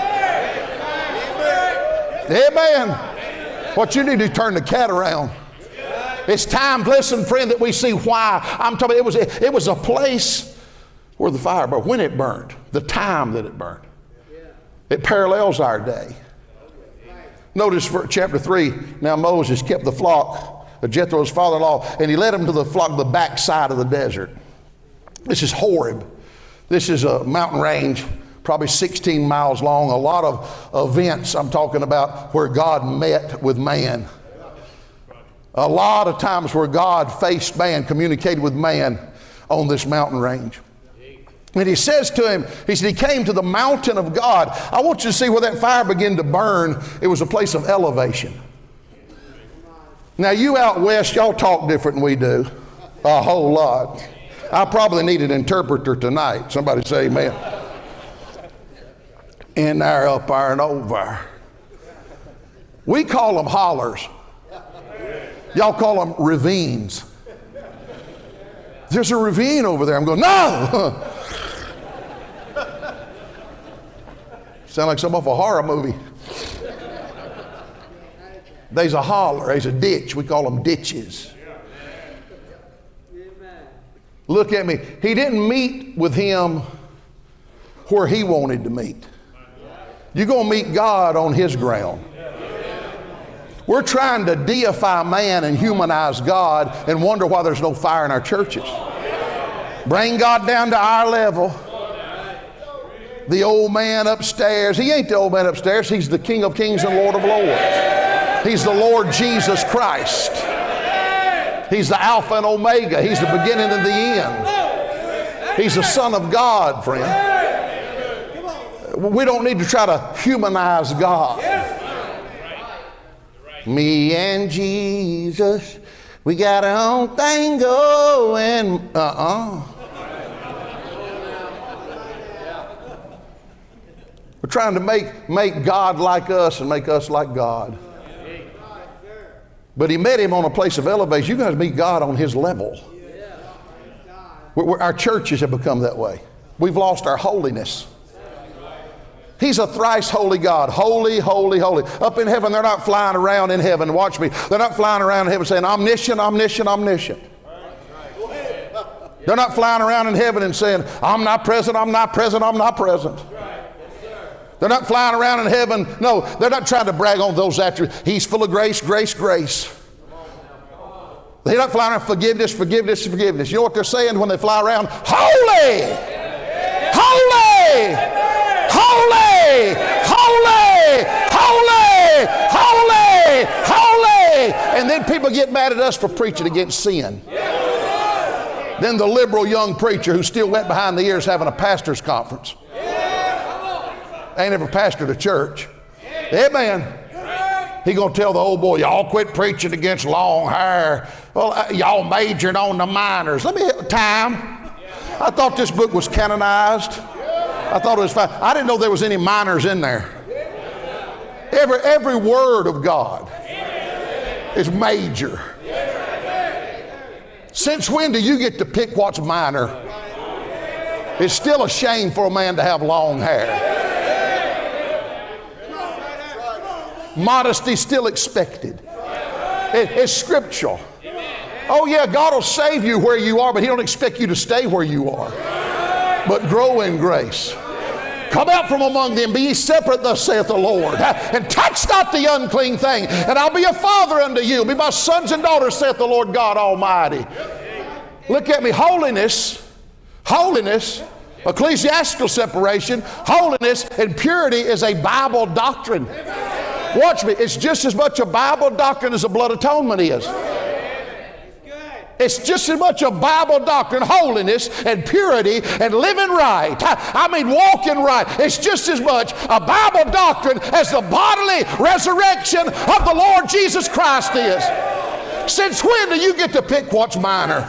S2: Amen. What you need to turn the cat around. It's time, listen, friend, that we see why. I'm talking, it was, it was a place where the fire burned. When it burned, the time that it burned. It parallels our day. Notice for chapter three, now Moses kept the flock of Jethro, his father-in-law, and he led them to the flock, the backside of the desert. This is Horeb. This is a mountain range, probably sixteen miles long. A lot of events I'm talking about where God met with man. A lot of times where God faced man, communicated with man on this mountain range. And he says to him, he said, he came to the mountain of God. I want you to see where that fire began to burn. It was a place of elevation. Now you out west, y'all talk different than we do. A whole lot. I probably need an interpreter tonight. Somebody say amen. In there, up there, and over. We call them hollers. Y'all call them ravines. There's a ravine over there. I'm going, no! Sound like some of a horror movie. There's a holler, there's a ditch. We call them ditches. Look at me. He didn't meet with him where he wanted to meet. You're going to meet God on his ground. We're trying to deify man and humanize God and wonder why there's no fire in our churches. Bring God down to our level. The old man upstairs, he ain't the old man upstairs. He's the King of Kings and Lord of Lords. He's the Lord Jesus Christ. He's the Alpha and Omega. He's the beginning and the end. He's the Son of God, friend. We don't need to try to humanize God. Me and Jesus, we got our own thing going. Uh-uh. We're trying to make, make God like us and make us like God. But he met him on a place of elevation. You're going to meet God on his level. We're, we're, our churches have become that way. We've lost our holiness. He's a thrice holy God. Holy, holy, holy. Up in heaven, they're not flying around in heaven. Watch me. They're not flying around in heaven saying, omniscient, omniscient, omniscient. They're not flying around in heaven and saying, I'm not present, I'm not present, I'm not present. They're not flying around in heaven. No, they're not trying to brag on those attributes. He's full of grace, grace, grace. They're not flying around forgiveness, forgiveness, forgiveness. You know what they're saying when they fly around? Holy! Holy! Holy! Holy! Holy! Holy! Holy! And then people get mad at us for preaching against sin. Then the liberal young preacher who's still wet behind the ears having a pastor's conference. Ain't ever pastored a church. Amen. He gonna tell the old boy, y'all quit preaching against long hair. Well, uh, y'all majored on the minors. Let me hit time. I thought this book was canonized. I thought it was fine. I didn't know there was any minors in there. Every every word of God is major. Since when do you get to pick what's minor? It's still a shame for a man to have long hair. Modesty still expected. It, it's scriptural. Oh yeah, God will save you where you are, but he don't expect you to stay where you are, but grow in grace. Come out from among them, be ye separate, thus saith the Lord, and touch not the unclean thing, and I'll be a father unto you. Be my sons and daughters, saith the Lord God Almighty. Look at me. Holiness, holiness, ecclesiastical separation, holiness and purity is a Bible doctrine. Watch me. It's just as much a Bible doctrine as a blood atonement is. It's just as much a Bible doctrine, holiness and purity and living right. I mean walking right. It's just as much a Bible doctrine as the bodily resurrection of the Lord Jesus Christ is. Since when do you get to pick what's minor?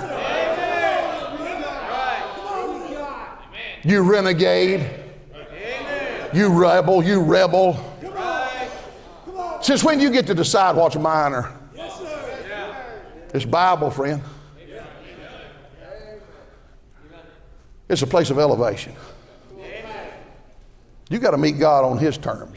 S2: You renegade. You rebel. You rebel. Since when do you get to decide what's minor? It's Bible, friend. It's a place of elevation. You got to meet God on his terms.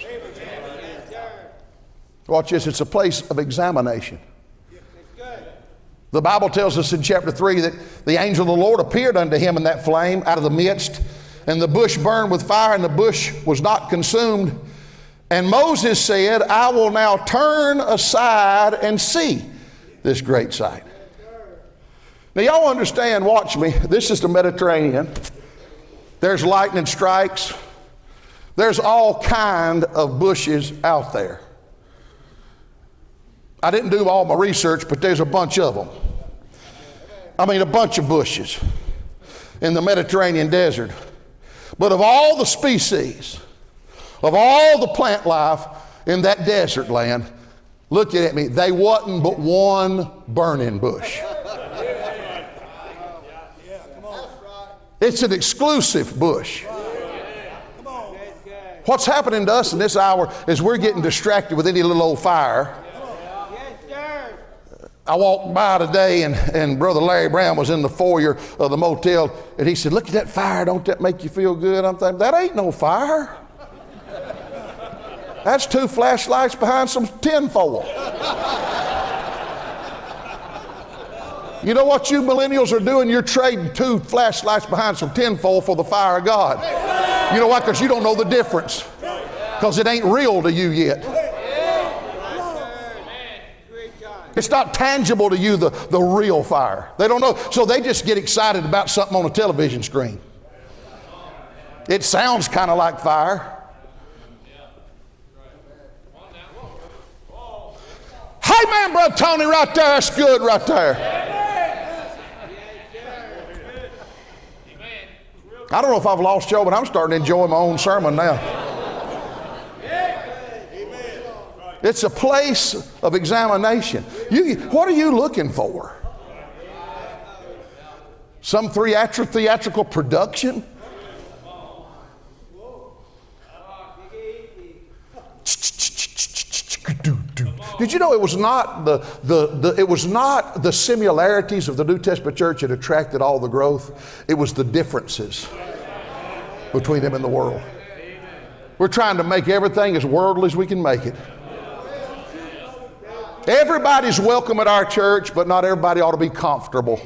S2: Watch this. It's a place of examination. The Bible tells us in chapter three that the angel of the Lord appeared unto him in that flame out of the midst, and the bush burned with fire, and the bush was not consumed. And Moses said, I will now turn aside and see this great sight. Now y'all understand, watch me, this is the Mediterranean. There's lightning strikes. There's all kind of bushes out there. I didn't do all my research, but there's a bunch of them. I mean, a bunch of bushes in the Mediterranean desert. But of all the species, of all the plant life in that desert land, looking at me. They wasn't but one burning bush. It's an exclusive bush. What's happening to us in this hour is we're getting distracted with any little old fire. I walked by today and, and Brother Larry Brown was in the foyer of the motel and he said, look at that fire, don't that make you feel good? I'm thinking, that ain't no fire. That's two flashlights behind some tinfoil. You know what you millennials are doing? You're trading two flashlights behind some tinfoil for the fire of God. You know why? Because you don't know the difference. Because it ain't real to you yet. It's not tangible to you, the, the real fire. They don't know. So they just get excited about something on a television screen. It sounds kind of like fire. Hey man, Brother Tony, right there, that's good right there. I don't know if I've lost Joe, but I'm starting to enjoy my own sermon now. It's a place of examination. You, what are you looking for? Some theatri- theatrical production? Did you know it was not the, the, the it was not the similarities of the New Testament church that attracted all the growth? It was the differences between them and the world. We're trying to make everything as worldly as we can make it. Everybody's welcome at our church, but not everybody ought to be comfortable.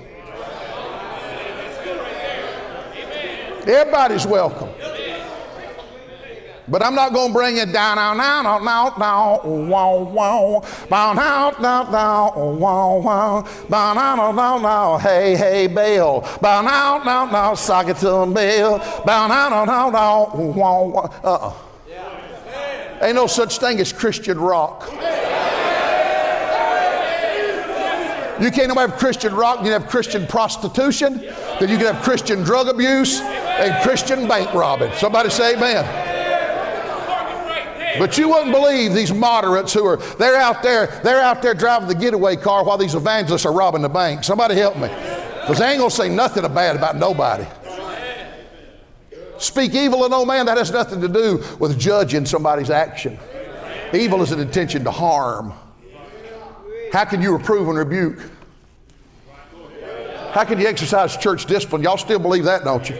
S2: Everybody's welcome. But I'm not going to bring it down, now, now, now, now, now, wow, wow, now, now, now, now, wow, wow, now, now, now, now, now, hey, hey, Bill, bow now, now, now, sock it to the bill, bow now, now, now, now, wow, wow. Uh-uh. Ain't no such thing as Christian rock. You can't have Christian rock, you can have Christian prostitution, then you can have Christian drug abuse and Christian bank robbing. Somebody say amen. But you wouldn't believe these moderates who are, they're out there, they're out there driving the getaway car while these evangelists are robbing the bank. Somebody help me. Because they ain't going to say nothing bad about nobody. Speak evil of no man, that has nothing to do with judging somebody's action. Evil is an intention to harm. How can you reprove and rebuke? How can you exercise church discipline? Y'all still believe that, don't you?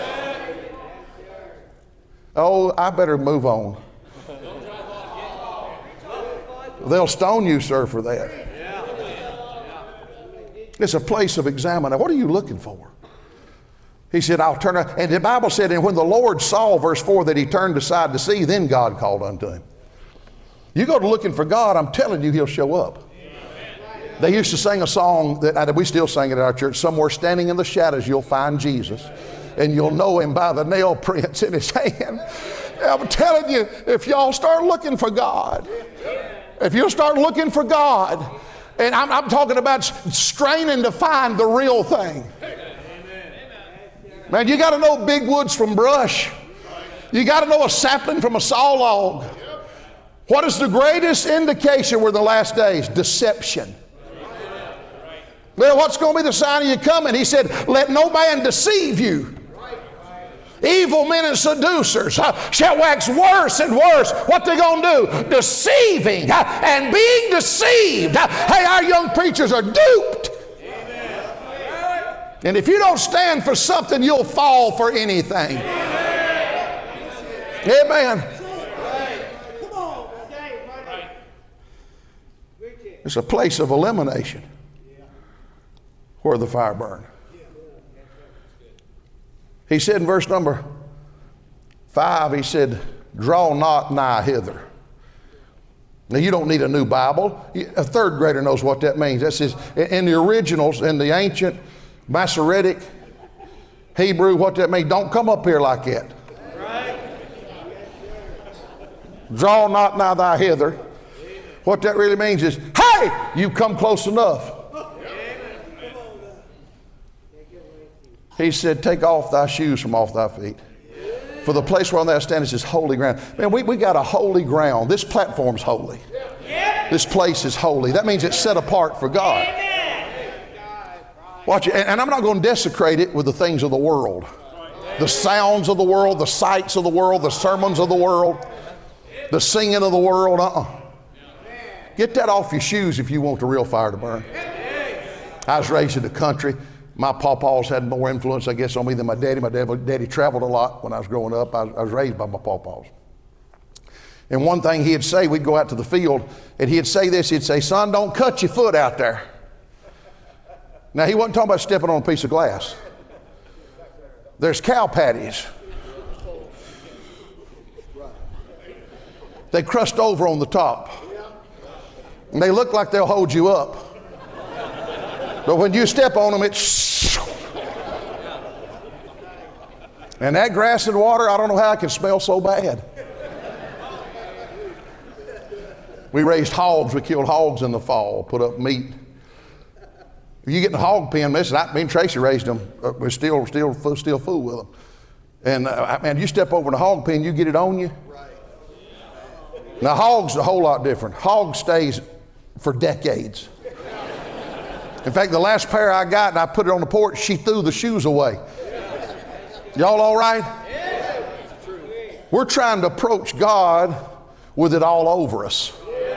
S2: Oh, I better move on. They'll stone you, sir, for that. It's a place of examining. What are you looking for? He said, I'll turn. And the Bible said, and when the Lord saw, verse four, that he turned aside to see, then God called unto him. You go to looking for God, I'm telling you, he'll show up. They used to sing a song that we still sing it at our church. Somewhere standing in the shadows, you'll find Jesus, and you'll know him by the nail prints in his hand. I'm telling you, if y'all start looking for God, if you'll start looking for God, and I'm, I'm talking about straining to find the real thing. Man, you got to know big woods from brush. You got to know a sapling from a saw log. What is the greatest indication we're in the last days? Deception. Well, what's going to be the sign of you coming? He said, let no man deceive you. Evil men and seducers uh, shall wax worse and worse. What they going to do? Deceiving uh, and being deceived. Uh, hey, our young preachers are duped. Amen. And if you don't stand for something, you'll fall for anything. Amen. Amen. It's a place of elimination where the fire burned. He said in verse number five, he said, draw not nigh hither. Now you don't need a new Bible. A third grader knows what that means. That says in the originals, in the ancient Masoretic Hebrew, what that means, don't come up here like that. Draw not nigh thy hither. What that really means is, hey, you've come close enough. He said, take off thy shoes from off thy feet. For the place whereon thou standest is holy ground. Man, we, we got a holy ground. This platform's holy. This place is holy. That means it's set apart for God. Watch it. And I'm not going to desecrate it with the things of the world. The sounds of the world, the sights of the world, the sermons of the world, the singing of the world. Uh-uh. Get that off your shoes if you want the real fire to burn. I was raised in the country. My pawpaws had more influence, I guess, on me than my daddy. My dad, daddy traveled a lot when I was growing up. I was, I was raised by my pawpaws. And one thing he'd say, we'd go out to the field, and he'd say this, he'd say, son, don't cut your foot out there. Now, he wasn't talking about stepping on a piece of glass. There's cow patties. They crust over on the top. And they look like they'll hold you up. But when you step on them, it's... And that grass and water, I don't know how it can smell so bad. We raised hogs. We killed hogs in the fall, put up meat. If you get in the hog pen, listen, I, me and Tracy raised them. Uh, we're still, still, still fool with them. And uh, man, you step over in the hog pen, you get it on you. Now, hogs are a whole lot different. Hog stays for decades. In fact, the last pair I got, and I put it on the porch, she threw the shoes away. Y'all all right? We're trying to approach God with it all over us.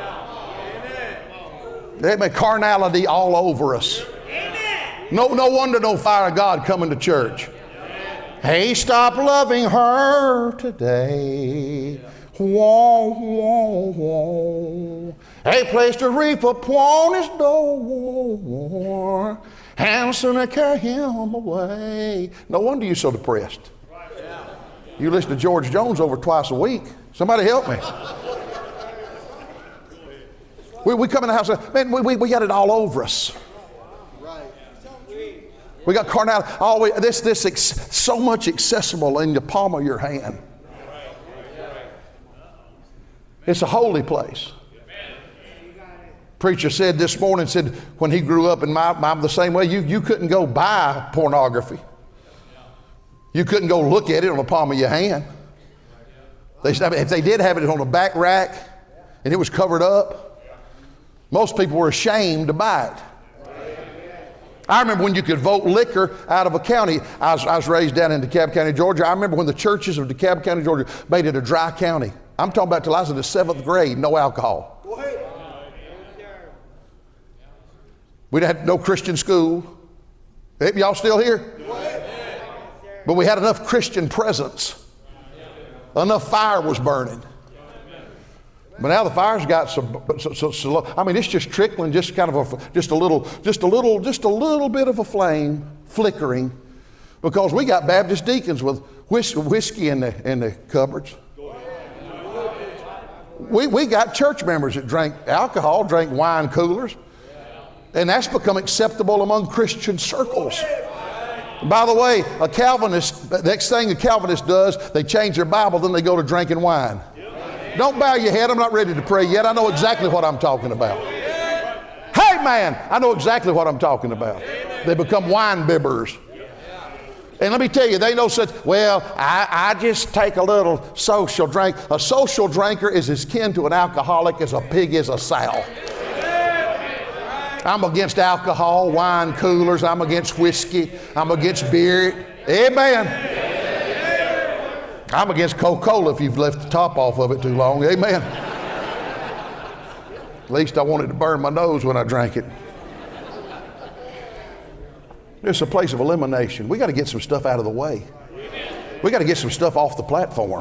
S2: Amen. Carnality all over us. No, no wonder no fire of God coming to church. Hey, stop loving her today. Whoa, whoa, whoa. Hey, placed a wreath upon his door. Hanson to carry him away. No wonder you're so depressed. You listen to George Jones over twice a week. Somebody help me. We, we come in the house, man, we, we, we got it all over us. We got carnality. Always, this, this ex, so much accessible in the palm of your hand. It's a holy place. Preacher said this morning, said when he grew up, and my, I'm the same way, you, you couldn't go buy pornography. You couldn't go look at it on the palm of your hand. They, I mean, if they did have it on the back rack and it was covered up, most people were ashamed to buy it. I remember when you could vote liquor out of a county. I was, I was raised down in DeKalb County, Georgia. I remember when the churches of DeKalb County, Georgia made it a dry county. I'm talking about till I was in the seventh grade, no alcohol. We had no Christian school. Y'all still here? But we had enough Christian presence. Enough fire was burning. But now the fire's got so, so, so, so I mean, it's just trickling, just kind of a, just a little, just a little, just a little bit of a flame flickering, because we got Baptist deacons with whis- whiskey in the in the cupboards. We we got church members that drank alcohol, drank wine coolers, and that's become acceptable among Christian circles. By the way, a Calvinist, the next thing a Calvinist does, they change their Bible, then they go to drinking wine. Don't bow your head. I'm not ready to pray yet. I know exactly what I'm talking about. Hey, man, I know exactly what I'm talking about. They become wine bibbers. And let me tell you, they know such, well, I, I just take a little social drink. A social drinker is as kin to an alcoholic as a pig is a sow. I'm against alcohol, wine coolers. I'm against whiskey. I'm against beer. Amen. I'm against Coca-Cola if you've left the top off of it too long. Amen. At least I wanted to burn my nose when I drank it. It's a place of elimination. We got to get some stuff out of the way. We got to get some stuff off the platform.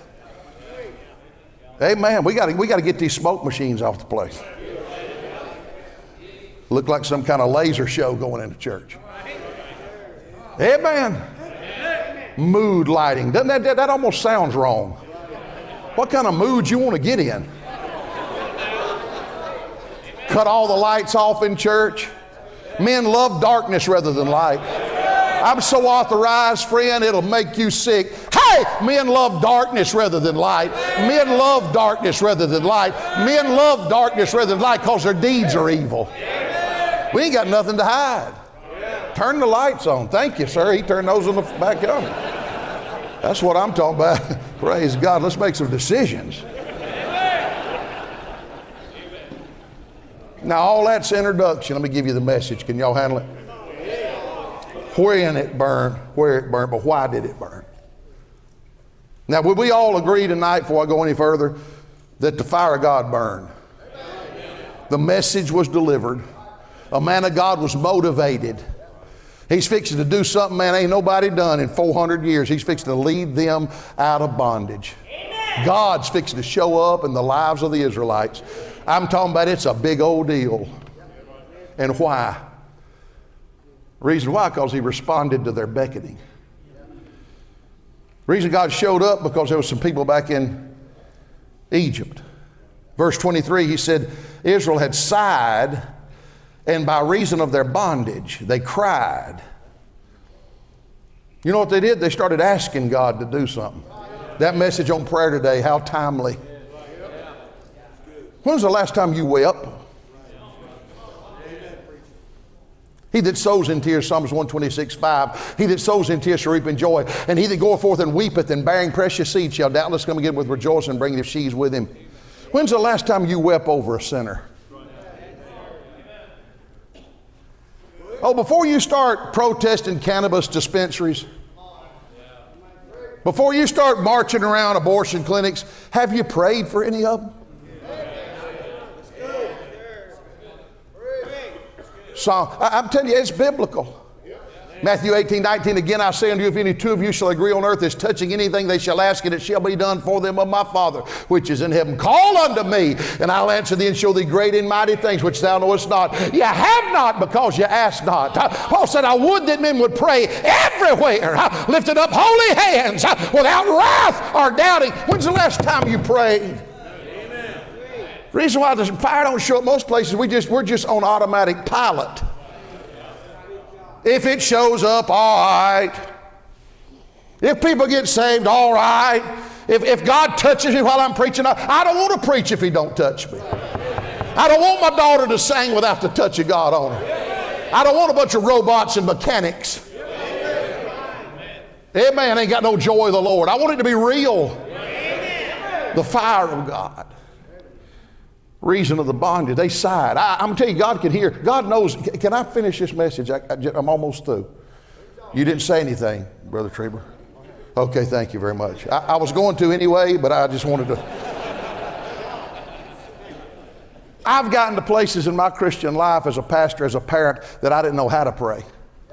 S2: Amen. We got to, we got to get these smoke machines off the place. Look like some kind of laser show going into church. Amen. Mood lighting. Doesn't that, that, that almost sounds wrong. What kind of mood you want to get in? Cut all the lights off in church. Men love darkness rather than light. I'm so authorized, friend, it'll make you sick. Hey, men love darkness rather than light. Men love darkness rather than light. Men love darkness rather than light because their deeds are evil. We ain't got nothing to hide. Turn the lights on. Thank you, sir. He turned those on the back of me. That's what I'm talking about. Praise God. Let's make some decisions. Now, all that's introduction. Let me give you the message. Can y'all handle it? Wherein it burned, where it burned, but why did it burn? Now, would we all agree tonight, before I go any further, that the fire of God burned? The message was delivered. A man of God was motivated. He's fixing to do something, man, ain't nobody done in four hundred years. He's fixing to lead them out of bondage. Amen. God's fixing to show up in the lives of the Israelites. I'm talking about it's a big old deal. And why? Reason why? Because he responded to their beckoning. Reason God showed up because there was some people back in Egypt. Verse twenty-three, he said, Israel had sighed, and by reason of their bondage, they cried. You know what they did? They started asking God to do something. That message on prayer today, how timely. When was the last time you wept? He that sows in tears, Psalms one twenty-six, five. He that sows in tears shall reap in joy. And he that goeth forth and weepeth and bearing precious seed shall doubtless come again with rejoicing and bringing his sheaves with him. When's the last time you wept over a sinner? Oh, before you start protesting cannabis dispensaries, before you start marching around abortion clinics, have you prayed for any of them? So I, I'm telling you, it's biblical. Matthew eighteen, nineteen, again I say unto you, if any two of you shall agree on earth as touching anything they shall ask, and it shall be done for them of my Father which is in heaven. Call unto me, and I'll answer thee and show thee great and mighty things which thou knowest not. You have not because you ask not. Paul said, I would that men would pray everywhere, lifting up holy hands, without wrath or doubting. When's the last time you prayed? The reason why the fire don't show up most places, we just, we're just on automatic pilot. If it shows up, all right. If people get saved, all right. If, if God touches me while I'm preaching, I, I don't want to preach if he don't touch me. I don't want my daughter to sing without the touch of God on her. I don't want a bunch of robots and mechanics. Amen. Ain't got no joy of the Lord. I want it to be real. The fire of God. Reason of the bondage. They sighed. I, I'm telling you, God can hear. God knows. Can I finish this message? I, I, I'm almost through. You didn't say anything, Brother Trieber. Okay, thank you very much. I, I was going to anyway, but I just wanted to. I've gotten to places in my Christian life as a pastor, as a parent, that I didn't know how to pray.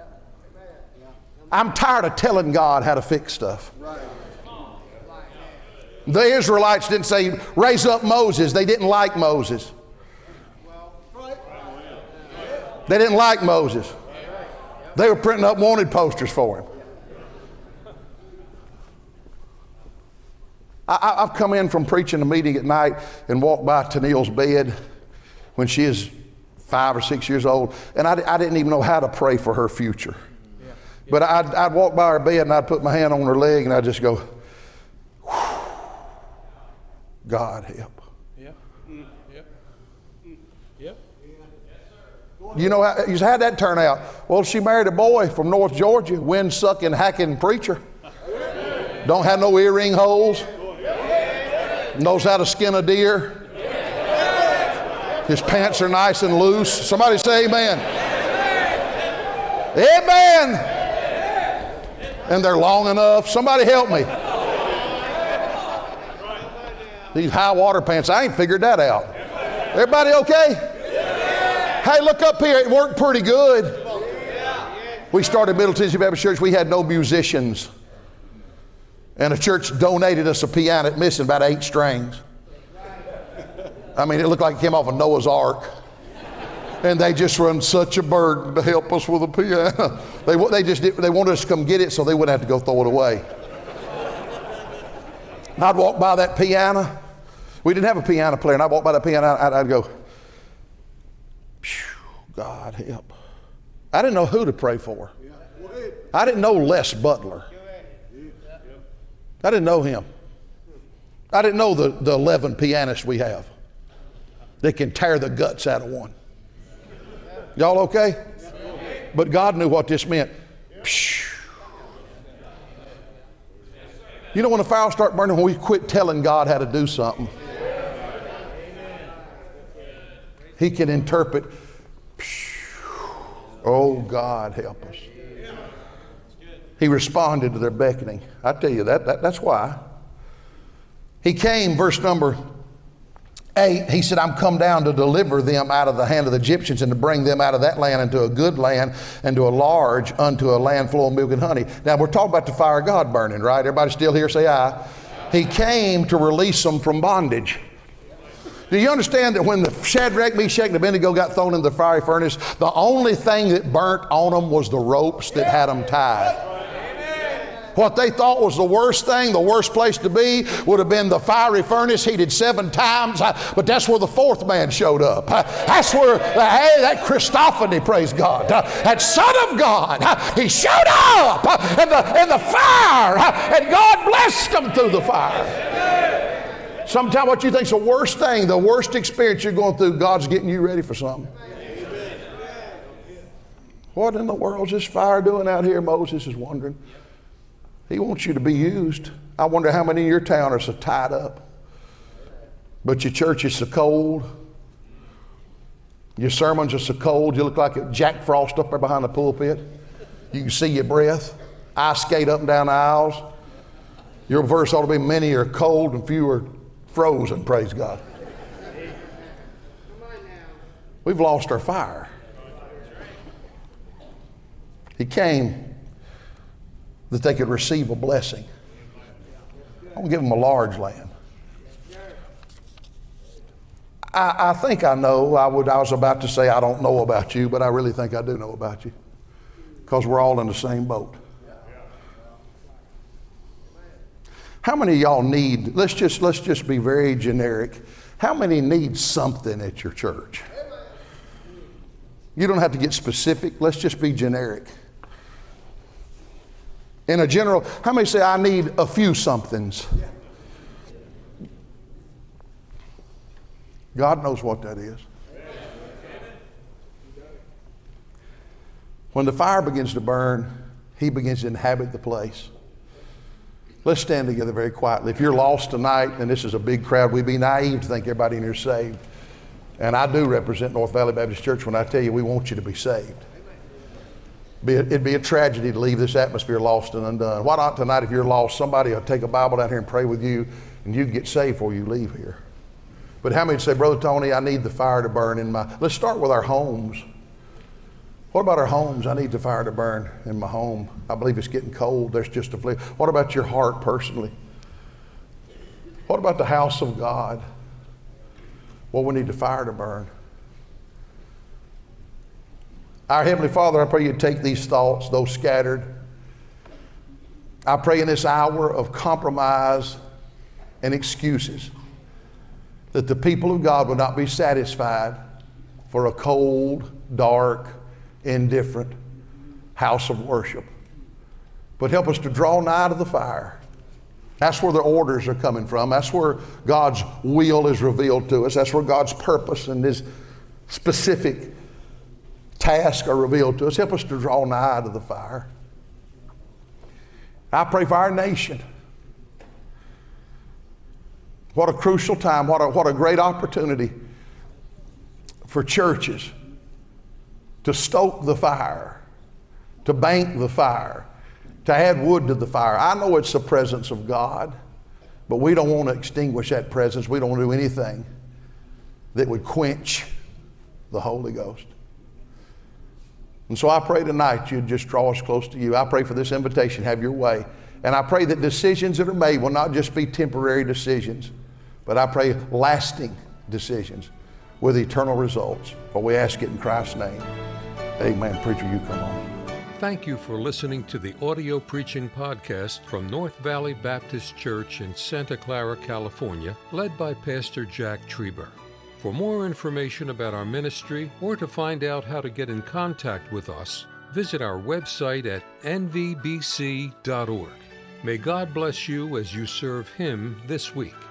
S2: I'm tired of telling God how to fix stuff. The Israelites didn't say, raise up Moses. They didn't like Moses. They didn't like Moses. They were printing up wanted posters for him. I, I've come in from preaching a meeting at night and walked by Tennille's bed when she is five or six years old, and I, I didn't even know how to pray for her future. But I'd, I'd walk by her bed and I'd put my hand on her leg and I'd just go, God help. Yep. Mm, yep. Mm, yep. You know how, how'd that turn out? Well, she married a boy from North Georgia, wind-sucking, hacking preacher. Don't have no earring holes. Knows how to skin a deer. His pants are nice and loose. Somebody say amen. Amen. And they're long enough. Somebody help me. These high water pants, I ain't figured that out. Everybody okay? Hey, look up here. It worked pretty good. We started Middle Tennessee Baptist Church. We had no musicians. And a church donated us a piano. It missing about eight strings. I mean, it looked like it came off of Noah's Ark. And they just run such a burden to help us with a piano. They, they just did, they wanted us to come get it so they wouldn't have to go throw it away. And I'd walk by that piano. We didn't have a piano player, and I'd walk by that piano, I'd, I'd go, God help. I didn't know who to pray for. I didn't know Les Butler. I didn't know him. I didn't know the, the eleven pianists we have that can tear the guts out of one. Y'all okay? But God knew what this meant. You know when the fire start burning, when we quit telling God how to do something. He can interpret. Oh, God, help us. He responded to their beckoning. I tell you, that, that that's why. He came, verse number eight, he said, I'm come down to deliver them out of the hand of the Egyptians and to bring them out of that land into a good land and to a large, unto a land full of milk and honey. Now, we're talking about the fire of God burning, right? Everybody still here? Say aye. He came to release them from bondage. Do you understand that when the Shadrach, Meshach, and Abednego got thrown in the fiery furnace, the only thing that burnt on them was the ropes that had them tied? What they thought was the worst thing, the worst place to be, would have been the fiery furnace heated seven times. But that's where the fourth man showed up. That's where, hey, that Christophany, praise God, that Son of God, he showed up in the, in the fire, and God blessed them through the fire. Sometimes what you think is the worst thing, the worst experience you're going through, God's getting you ready for something. What in the world is this fire doing out here? Moses is wondering. He wants you to be used. I wonder how many in your town are so tied up. But your church is so cold. Your sermons are so cold. You look like Jack Frost up there behind the pulpit. You can see your breath. I skate up and down the aisles. Your verse ought to be, many are cold and few are frozen, praise God. We've lost our fire. He came that they could receive a blessing. I'm going to give them a large land. I, I think I know. I, would, I was about to say I don't know about you, but I really think I do know about you, because we're all in the same boat. How many of y'all need, let's just, let's just be very generic. How many need something at your church? You don't have to get specific. Let's just be generic. In a general, how many say I need a few somethings? God knows what that is. When the fire begins to burn, he begins to inhabit the place. Let's stand together very quietly. If you're lost tonight, and this is a big crowd, we'd be naive to think everybody in here is saved. And I do represent North Valley Baptist Church when I tell you we want you to be saved. It'd be a tragedy to leave this atmosphere lost and undone. Why not tonight, if you're lost, somebody will take a Bible down here and pray with you, and you can get saved before you leave here. But how many say, Brother Tony, I need the fire to burn in my... Let's start with our homes. What about our homes? I need the fire to burn in my home. I believe it's getting cold. There's just a flame. What about your heart personally? What about the house of God? Well, we need the fire to burn. Our Heavenly Father, I pray you take these thoughts, those scattered. I pray in this hour of compromise and excuses that the people of God will not be satisfied for a cold, dark, indifferent house of worship, but help us to draw nigh to the fire. That's where the orders are coming from. That's where God's will is revealed to us. That's where God's purpose and his specific tasks are revealed to us. Help us to draw nigh to the fire. I pray for our nation. What a crucial time. What a, what a great opportunity for churches to stoke the fire, to bank the fire, to add wood to the fire. I know it's the presence of God, but we don't want to extinguish that presence. We don't want to do anything that would quench the Holy Ghost. And so I pray tonight you'd just draw us close to you. I pray for this invitation, have your way. And I pray that decisions that are made will not just be temporary decisions, but I pray lasting decisions with eternal results. For we ask it in Christ's name. Amen. Preacher, you come on.
S1: Thank you for listening to the audio preaching podcast from North Valley Baptist Church in Santa Clara, California, led by Pastor Jack Trieber. For more information about our ministry or to find out how to get in contact with us, visit our website at n v b c dot org. May God bless you as you serve Him this week.